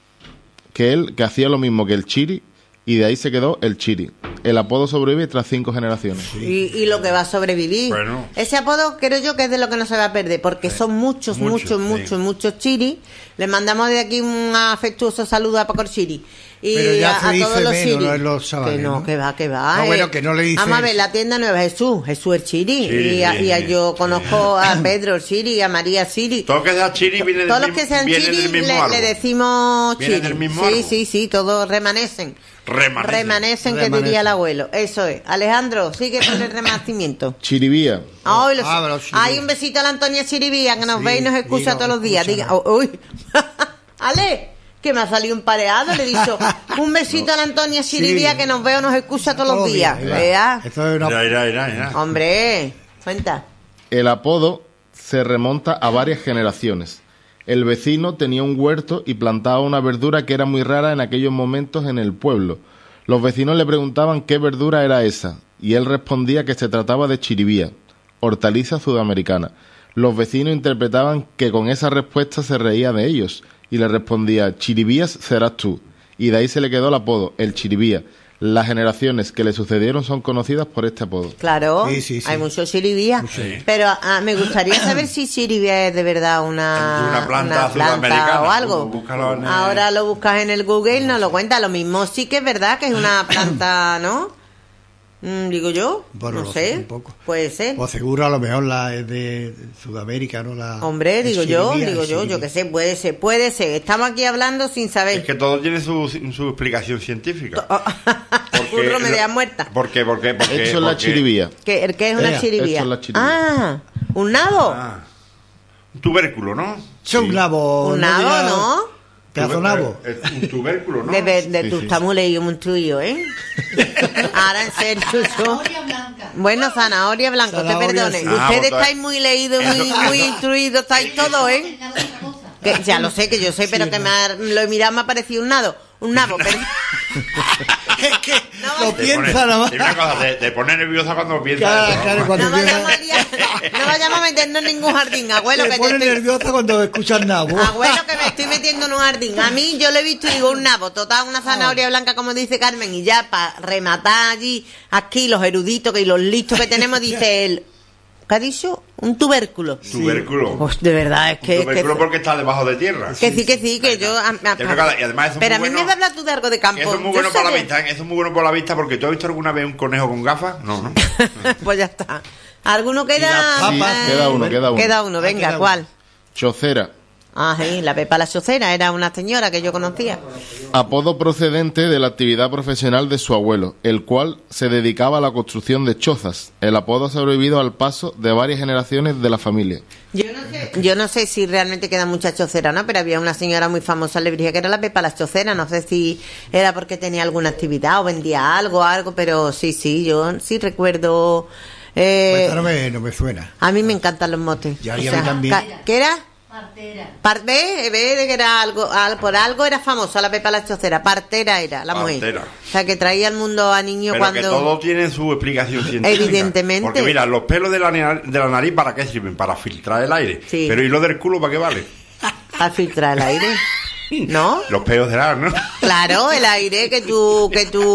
hacía lo mismo que el Chiri, y de ahí se quedó el Chiri. El apodo sobrevive tras 5 generaciones. Y lo que va a sobrevivir. Bueno. Ese apodo creo yo que es de lo que no se va a perder, porque son muchos Chiri. Les mandamos de aquí un afectuoso saludo a Paco Chiri. Y Pero ya se a dice todos los menos, Chiri. no en los sábados, Que no, ¿no? que va. No, bueno, que no le dices- Vamos a ver, la tienda nueva Jesús el Chiri. Sí, Yo conozco a Pedro el Chiri, a María Chiri. Todo que sea chiri viene del Todos los mismo- que sean viene Chiri del mismo le árbol. decimos Viene Chiri. del mismo árbol. Sí, todos remanecen. Remanecen. Que diría el abuelo. Eso es. Alejandro, sigue con el renacimiento. Chiribía. Ay, los Chiribía. hay un besito a la Antonia Chiribía que nos Sí, ve y nos escucha y nos todos los días. escucha. Diga, uy. Ale, que me ha salido un pareado. Le he dicho un besito a la Antonia Chiribía Sí. que nos ve o nos escucha todos los días. Mira. Vea. Esto es una... Mira. Hombre, cuenta. El apodo se remonta a varias generaciones. El vecino tenía un huerto y plantaba una verdura que era muy rara en aquellos momentos en el pueblo. Los vecinos le preguntaban qué verdura era esa, y él respondía que se trataba de chiribía, hortaliza sudamericana. Los vecinos interpretaban que con esa respuesta se reía de ellos, y le respondía, chiribías serás tú. Y de ahí se le quedó el apodo, el chiribía. Las generaciones que le sucedieron son conocidas por este apodo. Claro, Sí. hay muchos chiribías. Pero me gustaría saber si chiribía es de verdad una planta sudamericana. o algo. Búscalo en el- Ahora lo buscas en el Google, nos lo cuenta. Lo mismo sí que es verdad que es una planta, ¿no? Digo yo, Bueno, no lo sé, sé tampoco. puede ser. Pues seguro a lo mejor la es de Sudamérica, ¿no? Hombre, el digo yo, chiribía. yo que sé, puede ser. Estamos aquí hablando sin saber. Es que todo tiene su explicación científica. Curro media muerta. ¿Por qué? Eso es la chiribía. ¿Qué es una Ea, chiribía? eso es la chiribía. Ah, un nabo. Ah, un tubérculo, ¿no? Es un nabo. Un nabo, ¿no? Pedazo nabo. Es un tubérculo, ¿no? De tú sí. estás muy leído, muy tuyo, ¿eh? Ahora, en serio, yo... Zanahoria blanca. Bueno, zanahoria blanca, te Zanahoria, perdone. sí. Ah, Ustedes pues, estáis muy leídos, muy instruidos, estáis todos, ¿eh? El nabo de otra cosa. Que, ya lo sé, que yo sé, pero que lo he mirado, me ha parecido un nabo, pero... Es que No, lo te piensa nada más. Dime una cosa, te pone nerviosa cuando piensas Claro, eso, ¿no? claro, cuando No vayamos, piensa. no vayamos a meternos en ningún jardín, abuelo, Se que pone te estoy... nerviosa cuando escucha el nabo. Abuelo, que me estoy metiendo en un jardín. A mí yo lo he visto y digo un nabo, total, una zanahoria blanca, como dice Carmen, y ya para rematar allí, aquí los eruditos y los listos que tenemos, dice él. ¿Qué ha dicho? Un tubérculo. Tubérculo. Pues de verdad, es que... Un tubérculo porque está debajo de tierra. Que sí, que yo... Y además eso es pero a muy mí bueno. me hablas tú de algo de campo. Eso es muy Yo bueno sé para la que- vista, ¿eh? Eso es muy bueno para la vista porque ¿tú has visto alguna vez un conejo con gafas? No, ¿no? Pues ya está. ¿Alguno queda? las papas. Sí, queda uno. Queda uno, venga, queda ¿cuál? Chocera. Ah, sí, la Pepa la Chocera era una señora que yo conocía. Apodo procedente de la actividad profesional de su abuelo, el cual se dedicaba a la construcción de chozas. El apodo ha sobrevivido al paso de varias generaciones de la familia. Yo no sé si realmente queda mucha chocera, ¿no? Pero había una señora muy famosa en Lebrija que era la Pepa la Chocera. No sé si era porque tenía alguna actividad o vendía algo, pero sí, yo sí recuerdo... Pues no me suena. a mí me encantan los motes. Ya, y a mí también. ¿Qué era? Partera. Ve de que era por algo era famosa la Pepa la Chocera, partera era la mujer. Partera. O sea, que traía al mundo a niños Pero que cuando... todo tiene su explicación científica. Evidentemente. Porque mira, los pelos de la nariz, ¿para qué sirven? Para filtrar el aire. Sí. Pero ¿y lo del culo para qué vale? Para filtrar el aire. ¿No? Los pelos de la, ¿no? Claro, el aire que tú...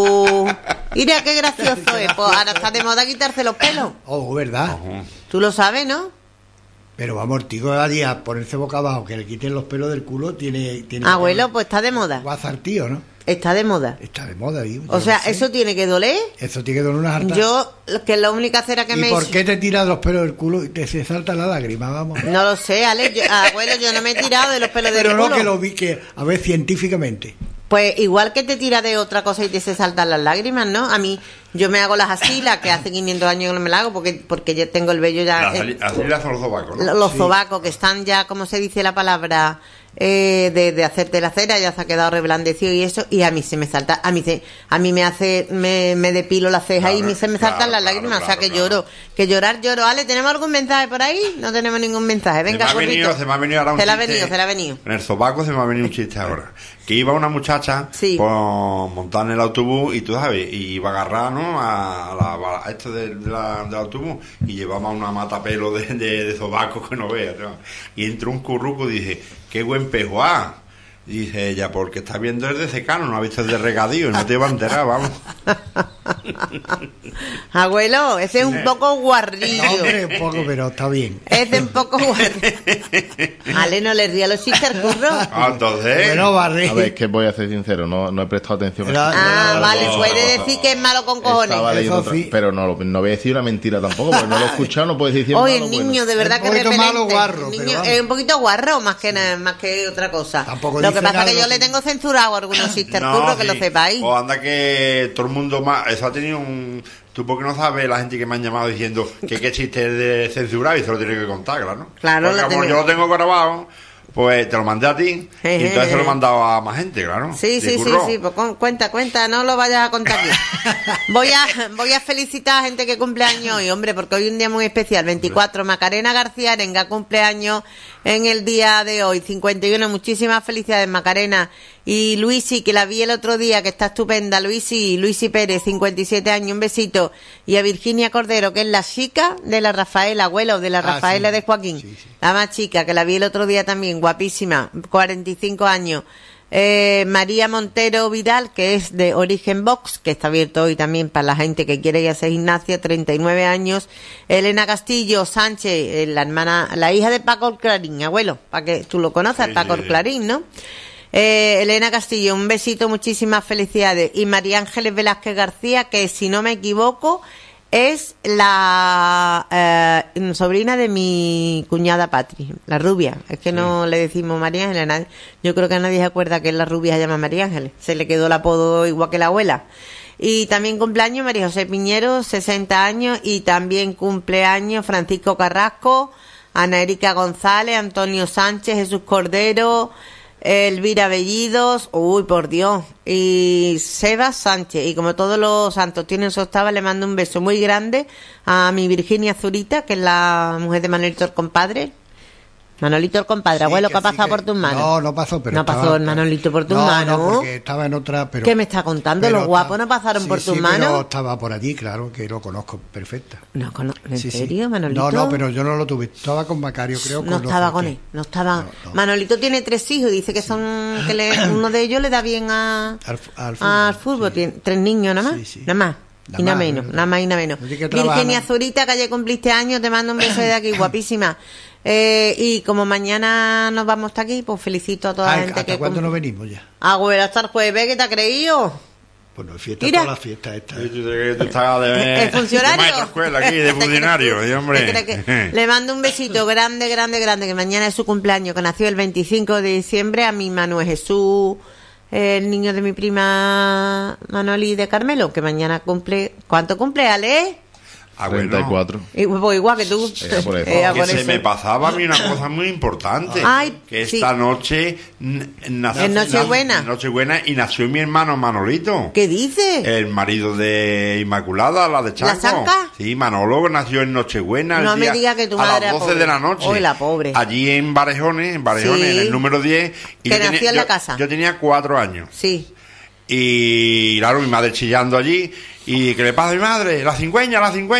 Mira qué gracioso es. Pues ahora está de moda quitarse los pelos. Oh, ¿verdad? Tú lo sabes, ¿no? Pero vamos, tico a ponerse boca abajo, que le quiten los pelos del culo, tiene Abuelo, pues está de moda. guazar tío, ¿no? Está de moda. Está de moda, tío. O sea, ¿eso tiene que doler? Eso tiene que doler una harta. Yo, que la única cera que ¿Y me... por qué te tiras los pelos del culo y te se salta la lágrima? Vamos. No lo sé, Ale. Abuelo, yo no me he tirado de los pelos del Pero no culo. que lo vi, que a ver, científicamente. Pues igual que te tira de otra cosa y te se saltan las lágrimas, ¿no? A mí, yo me hago las asilas, que hace 500 años que no me las hago, porque ya tengo el vello ya... Así le hacen los sobacos, ¿no? Los sobacos, que están ya, como se dice la palabra, de hacerte la cera, ya se ha quedado reblandecido y eso, y a mí se me salta, a mí me hace, me depilo la ceja y se me saltan las lágrimas, o sea que lloro, que llorar lloro. Ale, ¿tenemos algún mensaje por ahí? No tenemos ningún mensaje, venga, se me ha venido ahora un se le ha chiste. venido. En el sobaco se me ha venido un chiste ahora. Que iba una muchacha Sí. pues, montada en el autobús y tú sabes, y iba agarrada, ¿no? A esto del autobús y llevaba una matapelo de sobaco que no veas, ¿no? Y entró un curruco y dice, qué buen pejo, dice ella, porque está viendo el de secano, no ha visto el de regadío, y no te iba a enterar, vamos. Abuelo, ese es un poco guarrillo. No, hombre, un poco, pero está bien. Ese es un poco guarrillo. Ale, no le ría a los chistes al curro. Entonces, Bueno, Barry. A ver, es que voy a ser sincero, no he prestado atención. Era- Vale, puede decir que es malo con cojones. Estaba leyendo Eso otra- sí. pero no voy a decir una mentira tampoco, porque no lo he escuchado, no puedo decir Oye, malo, el bueno. niño, de verdad Es que un poquito repelente. malo, guarro, El pero niño vamos. es un poquito guarro, más que otra cosa. Tampoco Lo que dice pasa es nada que yo lo le que- tengo censurado algunos chistes al curro, que lo sí. sepáis. O anda que todo el mundo más... Eso ha tenido un... Tú porque no sabes la gente que me han llamado diciendo que qué chiste es de censurar y se lo tiene que contar, claro. Claro, Porque lo como tengo. yo lo tengo grabado, pues te lo mandé a ti y entonces se lo he mandado a más gente, claro. Sí, De sí, curro. pues cuenta, no lo vayas a contar aquí. Voy a felicitar a gente que cumple años hoy, hombre, porque hoy es un día muy especial, 24, Macarena García Arenga cumpleaños en el día de hoy, 51, muchísimas felicidades, Macarena. Y Luisi, que la vi el otro día, que está estupenda, Luisi Pérez, 57 años, un besito. Y a Virginia Cordero, que es la chica de la Rafaela, abuelo, de la Rafaela sí. de Joaquín. Sí, sí. La más chica, que la vi el otro día también, guapísima, 45 años. María Montero Vidal, que es de Origen Box, que está abierto hoy también para la gente que quiere ir a hacer gimnasia, 39 años. Elena Castillo Sánchez, la hija de Paco Clarín, abuelo, para que tú lo conozcas, Sí, Paco sí, sí. Clarín, ¿no? Elena Castillo, un besito, muchísimas felicidades. Y María Ángeles Velázquez García, que si no me equivoco es la sobrina de mi cuñada Patri, la rubia. Es que no le decimos María Ángeles. Yo creo que nadie se acuerda que la rubia se llama María Ángeles. Se le quedó el apodo igual que la abuela. Y también cumpleaños María José Piñero, 60 años. Y también cumpleaños Francisco Carrasco, Ana Erika González, Antonio Sánchez, Jesús Cordero, Elvira Bellidos, uy, por Dios, y Sebas Sánchez. Y como todos los santos tienen su octava, le mando un beso muy grande a mi Virginia Zurita, que es la mujer de Manolito el compadre. Manolito el compadre, Sí, abuelo, que ¿qué ha sí pasado que- por tus manos? No pasó, pero No estaba- pasó el Manolito por tus manos. No, porque estaba en otra, pero... ¿Qué me está contando? pero ¿Los guapos no pasaron sí, por tus sí, manos? pero estaba por allí, claro, que lo conozco perfecta. No, ¿en Sí, sí. serio, Manolito? No, pero yo no lo tuve. Estaba con Macario, creo. No estaba con él, no estaba. No. Manolito tiene 3 hijos, dice que son uno de ellos le da bien al fútbol. sí. Tiene 3 niños nada más, Sí, sí. nada más. Nada Y nada más, menos, ¿verdad? nada más y nada menos. Oye, que trabajan. Virginia Zurita, que ayer cumpliste años, te mando un beso de aquí, guapísima. Y como mañana nos vamos hasta aquí, pues felicito a toda la gente ¿Hasta que cuándo cumple. nos venimos ya? Abuela, hasta el jueves, ¿qué te ha creído? Pues no, fiesta, Mira. toda la fiesta esta. Tú estás de, ¿El funcionario? de maestro escuela aquí, de funcionario, y hombre. ¿Te crees que- Le mando un besito grande, grande, grande, que mañana es su cumpleaños, que nació el 25 de diciembre, a mi Manuel Jesús, el niño de mi prima Manoli de Carmelo, que mañana cumple... ¿Cuánto cumple, Ale? Ah, bueno. 34. Pues igual que tú. por eso. Ea, Que por se eso. me pasaba a mí una cosa muy importante. Ay, que sí. esta noche nació. Es Nochebuena. Nochebuena y nació mi hermano Manolito. ¿Qué dices? El marido de Inmaculada, la de Chanco. ¿La Chanca? Sí, Manolo nació en Nochebuena. el No me día- diga que tu a madre las era 12 de la noche. pobre. Uy, la pobre. Allí en Barejones, Sí. en el número 10. Y Que yo nació en la yo- casa. Yo tenía 4 años. Sí. Y claro, mi madre chillando allí. ¿Y qué le pasa a mi madre? La cigüeña.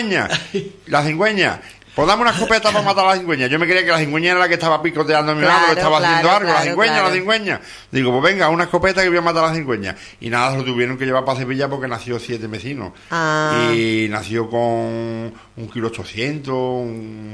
Pues dame una escopeta para matar a la cigüeña. Yo me creía que la cigüeña era la que estaba picoteando a mi Claro, madre, que estaba haciendo claro, algo. claro. La cigüeña. Digo, pues venga, una escopeta que voy a matar a la cigüeña. Y nada, se lo tuvieron que llevar para Sevilla porque nació 7 vecinos. Ah. Y nació con 1,8 kg.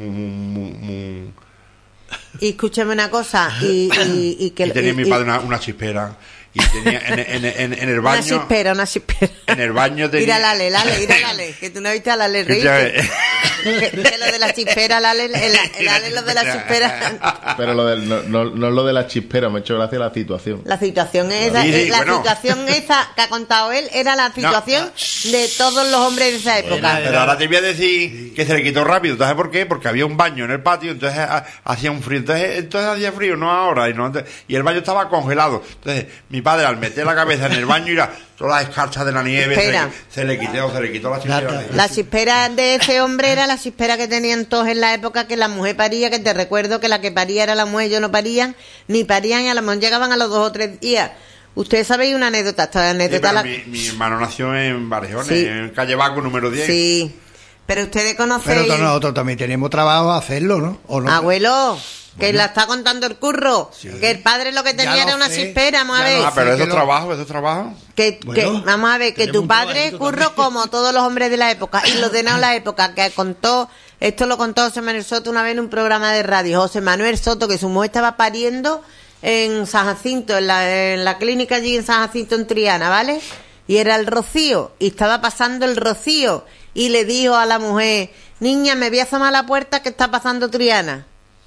Y escúchame una cosa, y que... Y tenía mi y- padre una chispera. Y tenía en el baño. Una chispera. En el baño tenía. Mira, Lale, que tú no viste a Lale reírte. Que lo de la chispera, Lale, el Ale lo de la chispera. Pero lo del, no es lo de la chispera, me ha hecho gracia la situación. La situación esa, Sí, sí, la bueno. situación esa que ha contado él era la situación de todos los hombres de esa época. Pero ahora te voy a decir que se le quitó rápido. ¿Sabes por qué? Porque había un baño en el patio, entonces hacía un frío. Entonces hacía frío, no ahora. Y el baño estaba congelado. Entonces mi padre, al meter la cabeza en el baño, era todas las escarchas de la nieve, Espera. se le quitó la chispera. La chispera de ese hombre era la chispera que tenían todos en la época, que la mujer paría, que te recuerdo que la que paría era la mujer, ellos no parían, ni parían, y a lo mejor llegaban a los 2 o 3 días. Ustedes sabéis una anécdota, esta Sí, anécdota pero la... mi hermano nació en Barejones, Sí. en calle Baco número 10. Sí, pero ustedes conocéis... Pero nosotros también tenemos trabajo a hacerlo, ¿no? ¿O no? Abuelo, que la está contando el curro, que el padre lo que Ya tenía lo era una sé, chispera, vamos a ya ver. lo Ah, pero Sí, eso es que trabajo, eso es trabajo. Bueno, Vamos a ver, que tenemos tu un padre trabajito curro también. como todos los hombres de la época, y los de no la época, que contó, esto lo contó José Manuel Soto una vez en un programa de radio. José Manuel Soto, que su mujer estaba pariendo en San Jacinto, en la clínica allí en San Jacinto, en Triana, ¿vale? Y era el rocío, y estaba pasando el rocío, y le dijo a la mujer: niña, me voy a asomar a la puerta que está pasando Triana,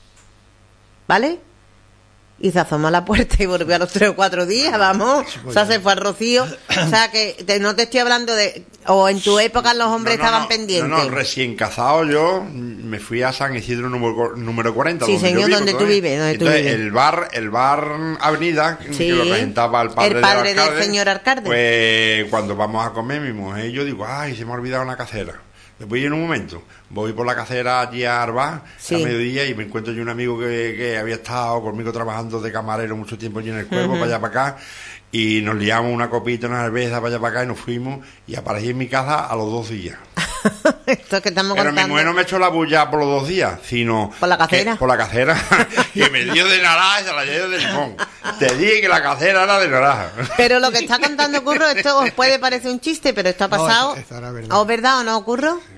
¿vale? Y se asomó a la puerta y volvió a los 3 o 4 días, vamos. O sea, se fue al rocío. O sea, que no te estoy hablando de... O en tu época los hombres estaban pendientes. No, recién casado yo me fui a San Isidro número 40. Sí, donde señor, yo vivo donde tú todavía. vives, donde tú Entonces, vives. el bar Avenida, Sí. que lo presentaba el padre, El padre del del alcalde, señor alcalde. Pues cuando vamos a comer, mi mujer y yo digo, ay, se me ha olvidado una casera. Después en un momento voy por la casera allí a Arba, Sí. a mediodía, y me encuentro yo un amigo que había estado conmigo trabajando de camarero mucho tiempo allí en el Cuervo, para allá para acá, y nos liamos una copita, una cerveza para allá para acá, y nos fuimos, y aparecí en mi casa a los 2 días. Esto es que estamos Pero mi contando. mujer no me echó la bulla por los 2 días, sino... ¿Por la casera? Por la casera, que me dio de naranja y se la dio de limón. Te dije que la casera era de naranja. Pero lo que está contando Curro, esto os puede parecer un chiste, pero esto ha No, pasado. eso era verdad. ¿O verdad o no, Curro?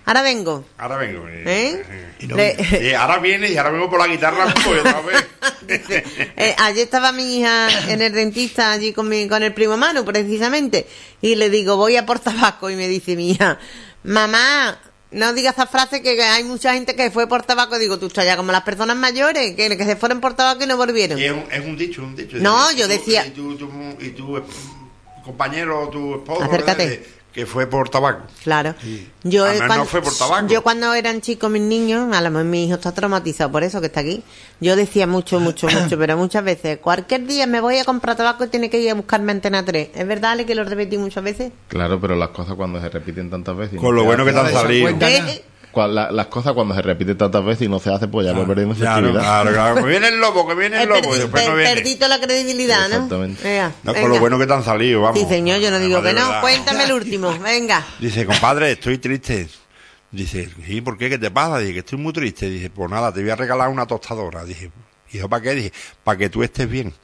Ahora vengo. Ahora vengo. ¿Eh? no Le- Ahora viene y ahora vengo por la guitarra. Pues, otra vez. ayer estaba mi hija en el dentista allí con el primo Manu, precisamente, y le digo, voy a por tabaco, y me dice mi hija, mamá, no digas esa frase que hay mucha gente que fue por tabaco. Digo, tú estás ya como las personas mayores que se fueron por tabaco y no volvieron. Y es un dicho, No, Y yo decía- Y tu compañero, tu esposo, Acércate. que fue por tabaco. Claro. Sí. Yo Además, no fue por tabaco. Yo cuando eran chicos mis niños, a lo mejor mi hijo está traumatizado por eso que está aquí. Yo decía mucho, pero muchas veces, cualquier día me voy a comprar tabaco y tiene que ir a buscarme Antena 3. ¿Es verdad, Ale, que lo repetí muchas veces? Claro, pero las cosas cuando se repiten tantas veces... y Con no lo se bueno que hace- te han No se salido. cuenta. ¿Eh? Las cosas cuando se repiten tantas veces y no se hace, pues ya va perdiendo efectividad. Claro. Que viene el lobo, que viene el lobo. Y después no viene. Perdí toda la credibilidad, ¿no? Exactamente. Venga, No, con venga. lo bueno que te han salido, vamos. Sí, señor, yo no digo Además, que de no. verdad. Cuéntame el último, venga. Dice, compadre, estoy triste. Dice, ¿y por qué? ¿Qué te pasa? Dije, que estoy muy triste. Dice, pues nada, te voy a regalar una tostadora. Dije, ¿hijo, para qué? Dije, para que tú estés bien.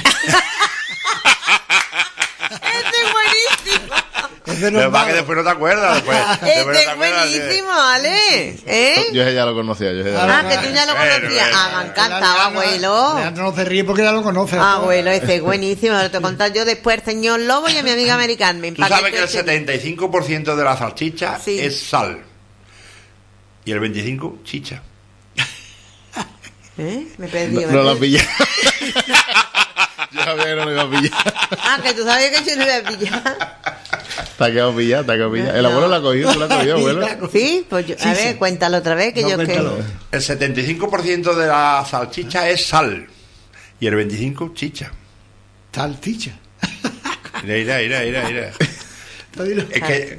Este es buenísimo. Ese no Pero es para que malo. después no te acuerdas. Después no Este te es acuerdas. buenísimo, Ale. ¿Eh? Yo ese ya lo conocía. Ah, que tú ya lo Bueno, conocías. bueno. Ah, me encantaba, abuelo. Leandro no se ríe porque ya lo conoce. Abuelo, ese es buenísimo. Lo te contar yo después al señor Lobo y a mi amiga Mary Carmen. Tú Pa' sabes tú que el estés- 75% de la salchicha Sí. es sal. Y el 25% chicha. ¿Eh? Me perdí. No, me no la perdí. pillé. Yo sabía que no lo iba a pillar. Ah, que tú sabías que yo no iba a pillar. Te ha quedado pillado, te ha quedado pillado. El abuelo la ha cogido, tú la has cogido, abuelo. Sí, pues yo, a Sí, ver, sí. cuéntalo otra vez, que No, yo es que... cuéntalo. El 75% de la salchicha es sal. Y el 25% chicha. Salchicha. Mira. Es que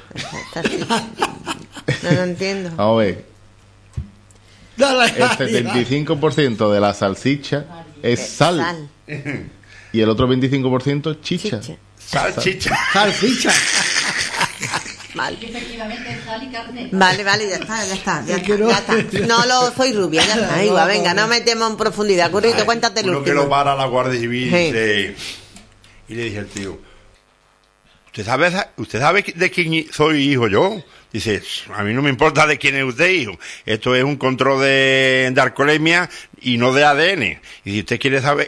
No lo entiendo. Vamos a ver. Dale, El 75% de la salchicha es sal. Sal. Y el otro 25% chicha. Chicha. salchicha. Salchicha. Vale. Efectivamente, es sal y carne. Vale, ya está. Es que no- No lo soy rubia, ya está. Igual, venga, no metemos en profundidad. Currito, cuéntate el Uno que lo último. para la Guardia Civil Sí. dice, y le dice al tío, ¿usted sabe de quién soy hijo yo? Dice, a mí no me importa de quién es usted hijo. Esto es un control de alcoholemia y no de ADN. Y si usted quiere saber,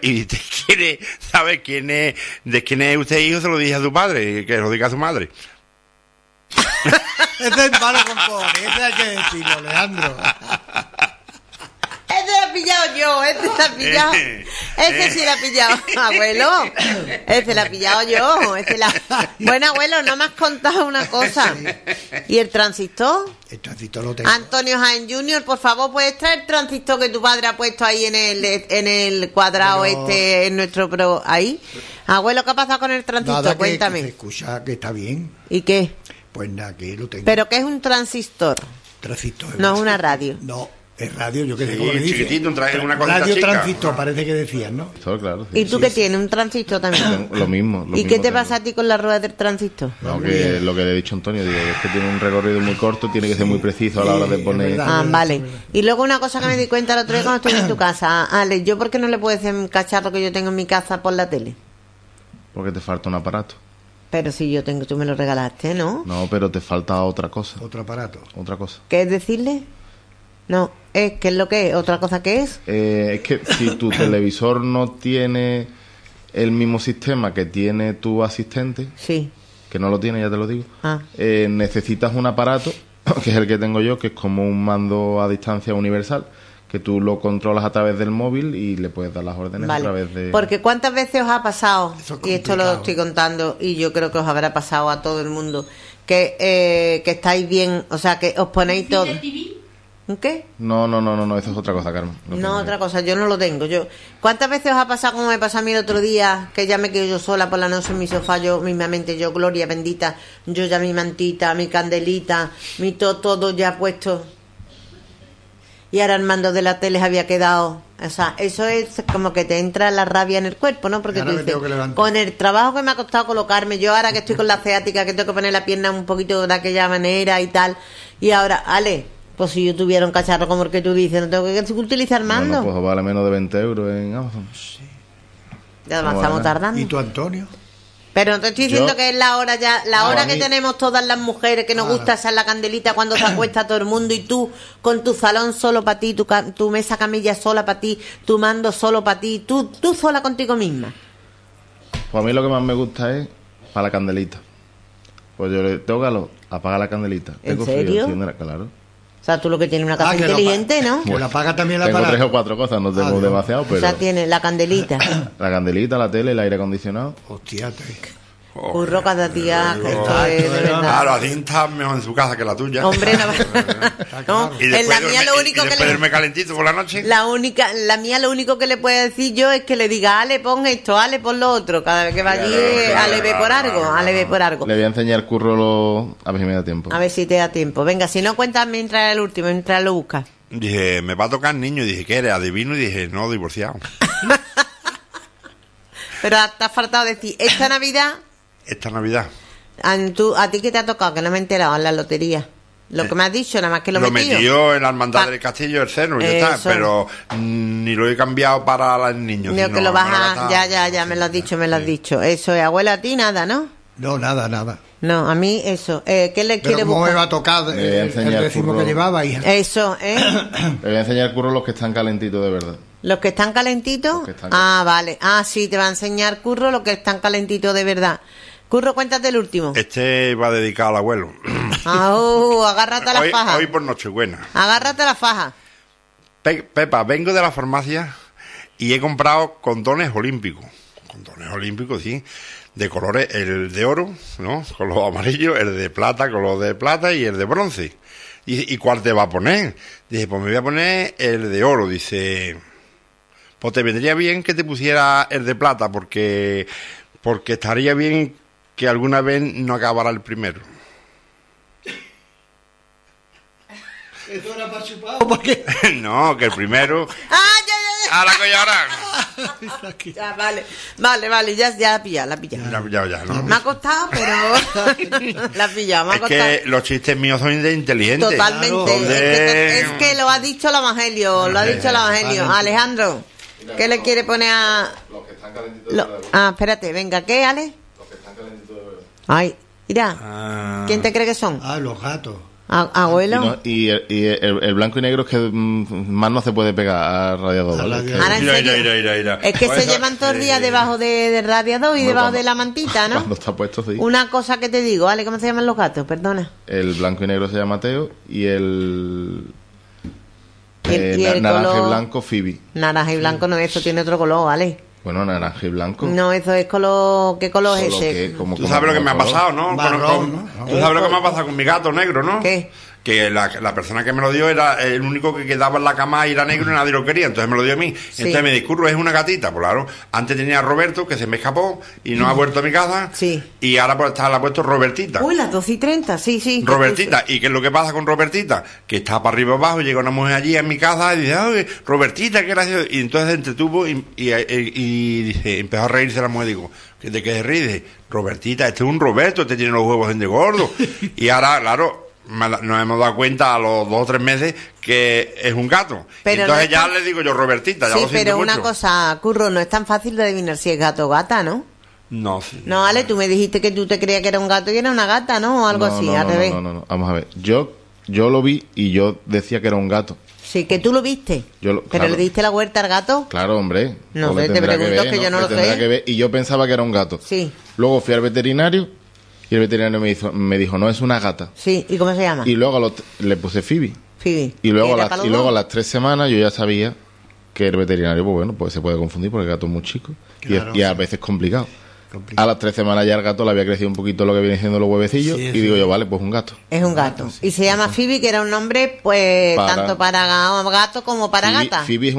de quién es usted hijo, se lo dije a su padre, que lo diga a su madre. Ese es malo con pobre. Ese hay que decirlo, Leandro. Este lo he pillado yo, este lo he pillado. Ese sí lo he pillado, abuelo. Este lo he pillado yo. Bueno, abuelo, no me has contado una cosa. ¿Y el transistor? El transistor lo tengo. Antonio Jaén Jr., por favor, ¿puedes traer el transistor que tu padre ha puesto ahí en el cuadrado Pero- en nuestro ahí? Abuelo, ¿qué ha pasado con el transistor? Nada, que Cuéntame. se escucha que está bien. ¿Y qué? Pues nada, que lo tengo. ¿Pero qué es un transistor? Transistor. No es una radio. No, es radio, yo qué sé Sí, cómo le dice. chiquitito, una cosita Radio chica. transistor, parece que decían, ¿no? Eso, claro. sí. ¿Y tú qué tienes? ¿Un transistor también? Lo mismo. ¿Y qué te pasa a ti con la rueda del transistor? No, que lo que le he dicho a Antonio, digo, es que tiene un recorrido muy corto, tiene que ser muy preciso a la hora de es poner... verdad. Ah, vale. Y luego una cosa que me di cuenta el otro día cuando estuve en tu casa. Ale, ¿yo por qué no le puedo hacer un cacharro que yo tengo en mi casa por la tele? Porque te falta un aparato. Pero si yo tengo, tú me lo regalaste, ¿no? No, pero te falta otra cosa. Otro aparato. Otra cosa. ¿Qué es decirle? No, ¿qué es lo que es? ¿Otra cosa que es? Es que si tu televisor no tiene el mismo sistema que tiene tu asistente, Sí. que no lo tiene, ya te lo digo, Ah. necesitas un aparato, que es el que tengo yo, que es como un mando a distancia universal, que tú lo controlas a través del móvil y le puedes dar las órdenes a través de... Porque ¿cuántas veces os ha pasado? Eso es Y esto lo complicado. estoy contando y yo creo que os habrá pasado a todo el mundo. Que estáis bien, o sea, que os ponéis todo... ¿Un qué? No, eso es otra cosa, Carmen. No, otra cosa, yo no lo tengo. ¿Cuántas veces os ha pasado como me pasó a mí el otro día, que ya me quedo yo sola por la noche en mi sofá, yo mismamente, yo, gloria bendita, yo ya mi mantita, mi candelita, mi todo ya puesto? Y ahora el mando de la tele había quedado... O sea, eso es como que te entra la rabia en el cuerpo, ¿no? Porque Ahora tú me dices, tengo que levantar. con el trabajo que me ha costado colocarme, yo ahora que estoy con la ciática, que tengo que poner la pierna un poquito de aquella manera y tal, y ahora, Ale, pues si yo tuviera un cacharro como el que tú dices, no tengo que utilizar mando. Bueno, pues vale menos de 20 euros en Amazon. Ya no estamos vale. tardando. ¿Y tú, Antonio? Pero no te estoy diciendo Yo- que es la hora ya, la hora a que mí- tenemos todas las mujeres que nos gusta echar la candelita cuando se acuesta todo el mundo y tú con tu salón solo para ti, tu mesa camilla sola para ti, tu mando solo para ti, tú sola contigo misma. Pues a mí lo que más me gusta es para la candelita. Pues yo le tengo calor, apaga la candelita. ¿En Tengo frío, serio? enciéndela, claro. O sea, tú lo que tienes una casa que lo inteligente, ¿no? Que la apaga también la Tengo para. 3 o 4 cosas, no tengo Dios. demasiado, O pero sea, tienes la candelita. la candelita, la tele, el aire acondicionado. Hostia, Curro cada día, que esto es de Claro, verdad. así está mejor en su casa que la tuya. Hombre, no, no, Y en después la mía duerme- lo único y que después le... duerme calentito por la noche. La mía lo único que le puedo decir yo es que le diga, Ale, pon esto, Ale, pon lo otro. Cada vez que va allí, Claro, Ale ve por claro, algo, claro. Ale ve por algo. Le voy a enseñar curro a ver si me da tiempo. A ver si te da tiempo. Venga, si no cuentas mientras el último, mientras lo buscas. Dije, me va a tocar niño. Y dije, ¿qué eres? Adivino. Y dije, no, divorciado. Pero te has faltado decir, esta Navidad, Esta Navidad. ¿a ti qué te ha tocado? Que no me he enterado en la lotería. Lo que me has dicho, nada más que lo Lo metido. metió en la hermandad Pa- del castillo del seno, ya está. Eso. Pero ni lo he cambiado para el niño. Digo, sino que lo vas me he a... gastado. Ya, me lo has dicho, me lo has dicho. Eso es, abuela, a ti nada, ¿no? No, nada. No, a mí eso. ¿Qué le Pero quiere cómo me va a buscar? tocar Le voy a el enseñar décimo furro. que llevaba, hija. Eso, ¿eh? Le voy a enseñar curro los que están calentitos de verdad. ¿Los que están calentitos? Los que están Ah, vale. Ah, sí, te va a enseñar Curro los que están calentitos de verdad. Curro, cuéntate el último. Este va dedicado al abuelo. Agárrate a la faja. Hoy por Nochebuena. Agárrate a la faja. Pepa, vengo de la farmacia y he comprado condones olímpicos. Condones olímpicos, sí. De colores, el de oro, ¿no? Color amarillo, el de plata, color de plata y el de bronce. ¿Y cuál te va a poner? Dije, pues me voy a poner el de oro. Dice, pues te vendría bien que te pusiera el de plata porque estaría bien que alguna vez no acabara el primero. Eso era para chupar. ¿Por qué? No, que el primero... ¡Ah, ya! ¡A la collara! Ya, vale, ya la pilla. Ya, ¿no? Me ha costado, pero la ha pillado, me ha Es costado. que los chistes míos son de inteligentes. Totalmente. Son Es que lo ha dicho el Evangelio, Alejandro, ¿qué le quiere poner a...? Los que están calentitos de verdad. Espérate, venga, ¿qué, Ale? Los que están calentitos de verdad. Ay, mira, ¿quién te cree que son? Ah, los gatos. ¿Abuelo? Y el blanco y negro es que más no se puede pegar al radiador, Al ¿vale? radiador. Ahora, en serio, Mira. es que Pues se eso, llevan todo el día debajo del radiador y Hombre, debajo cuando- de la mantita, ¿no? Cuando está puesto, sí. Una cosa que te digo, Ale, ¿cómo se llaman los gatos? Perdona. El blanco y negro se llama Mateo y el... Y el naranja color- y blanco, Phoebe. Naranja y blanco no, eso tiene otro color, ¿vale? Bueno, naranja y blanco. No, eso es color... ¿Qué color es Solo ese? que como- Tú como- sabes lo que me ha como pasado, ¿no? Marrón, ¿no? Tú sabes lo que me ha pasado con mi gato negro, ¿no? ¿Qué? Que la persona que me lo dio era el único que quedaba en la cama y era negro y nadie lo quería, entonces me lo dio a mí. Sí. Entonces me discurro, es una gatita, pues claro. Antes tenía a Roberto, que se me escapó y no ha vuelto a mi casa. Sí. Y ahora pues la ha puesto Robertita. Uy, las 2:30, sí. Robertita, ¿y qué es lo que pasa con Robertita? Que está para arriba abajo, llega una mujer allí en mi casa y dice, "Ay, Robertita, qué gracioso". Y entonces se entretuvo y dice, empezó a reírse la mujer, digo, ¿de qué se ríe? Dice, Robertita, este es un Roberto, este tiene los huevos de gordo. Y ahora, claro, nos hemos dado cuenta a los 2 o 3 meses que es un gato. Pero Y entonces no ya está- le digo yo, Robertita, ya Sí, lo siento pero una mucho. cosa, Curro, no es tan fácil de adivinar si es gato o gata, ¿no? No, sí. No, Ale, tú me dijiste que tú te creías que era un gato y era una gata, ¿no? O algo No, así, no, al no, revés. no. Vamos a ver. Yo lo vi y yo decía que era un gato. Sí, que tú lo viste. Pero claro. le diste la vuelta al gato. Claro, hombre. No O le sé, te tendrá pregunto, ver, que yo no Le lo tendrá sé. que ver, y yo pensaba que era un gato. Sí, Luego fui al veterinario y el veterinario me dijo, no, es una gata. sí. ¿Y cómo se llama? Y luego le puse Phoebe. Phoebe. Y luego, ¿Era para los y luego a dos? las 3 semanas yo ya sabía que el veterinario, pues bueno, pues se puede confundir porque el gato es muy chico Claro, y a sí. veces complicado. A las 3 semanas ya el gato le había crecido un poquito lo que viene siendo los huevecillos Sí, y sí. digo yo, vale, pues un gato. Es un gato. Y se llama Phoebe, que era un nombre, pues, tanto para gato como para gata. Phoebe es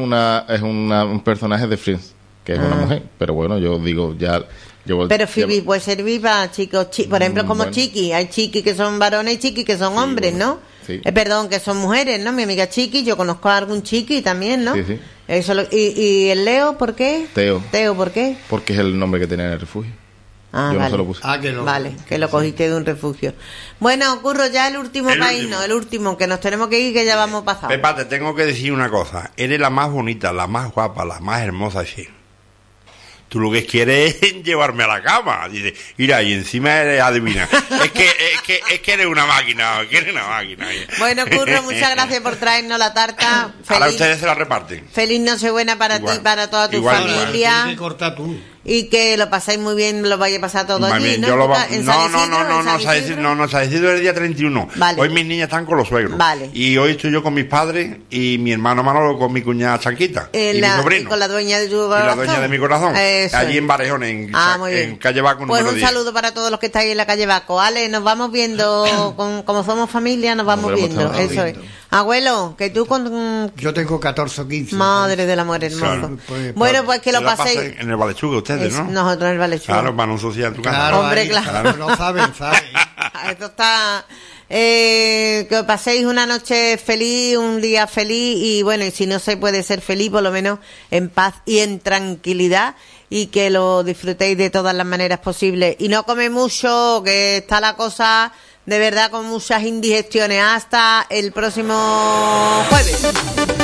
un personaje de Friends, que es una mujer, pero bueno, yo digo ya... Pero Phoebe puede servir para chicos, por ejemplo, como bueno. Chiqui. Hay Chiqui que son varones y Chiqui que son hombres, ¿no? Sí. Perdón, que son mujeres, ¿no? Mi amiga Chiqui, yo conozco a algún Chiqui también, ¿no? Sí, sí. Eso y el Leo, ¿por qué? Teo. Teo, ¿por qué? Porque es el nombre que tenía en el refugio. Ah, Yo no vale. se lo puse. Ah, que lo... Vale, que lo cogiste de un refugio. Bueno, Curro, ya el último El país, último. no, el último, que nos tenemos que ir, que ya vamos pasados. Pepa, te tengo que decir una cosa. Eres la más bonita, la más guapa, la más hermosa, sí. tú lo que quieres es llevarme a la cama. Dice, mira, y encima eres adivina. es que eres una máquina, Bueno, Curro, muchas gracias por traernos la tarta. Ahora ustedes se la reparten. Feliz Nochebuena para Igual. ti, para toda tu Igual, familia. Tienes que cortar tú. Y que lo pasáis muy bien, lo vais a pasar todo Más allí, bien, ¿no? yo lo va- ¿En San Isidro? ¿En San Isidro? no, San Isidro es el día 31. Vale. Hoy mis niñas están con los suegros. Vale. Y hoy estoy yo con mis padres y mi hermano Manolo con mi cuñada Chanquita. Y mi sobrino. Y con la dueña de tu Y corazón. la dueña de mi corazón. Eso Allí es. en Barrejones, Muy bien. en calle Baco Pues número un 10. saludo para todos los que estáis en la calle Baco. Ale, nos vamos viendo, como somos familia, nos vamos veremos viendo. todos Eso es. viendo. Abuelo, que tú con... Yo tengo 14 o 15. Madre del amor hermoso. Claro. Bueno, pues que lo Se la paséis... pasan en el Valechuga ustedes, ¿no? Nosotros en el Valechuga. Claro, para no social en tu casa. Claro, Hombre, ahí, claro. No saben. Esto está... que paséis una noche feliz, un día feliz y bueno, y si no se puede ser feliz, por lo menos en paz y en tranquilidad y que lo disfrutéis de todas las maneras posibles. Y no come mucho, que está la cosa de verdad con muchas indigestiones. Hasta el próximo jueves.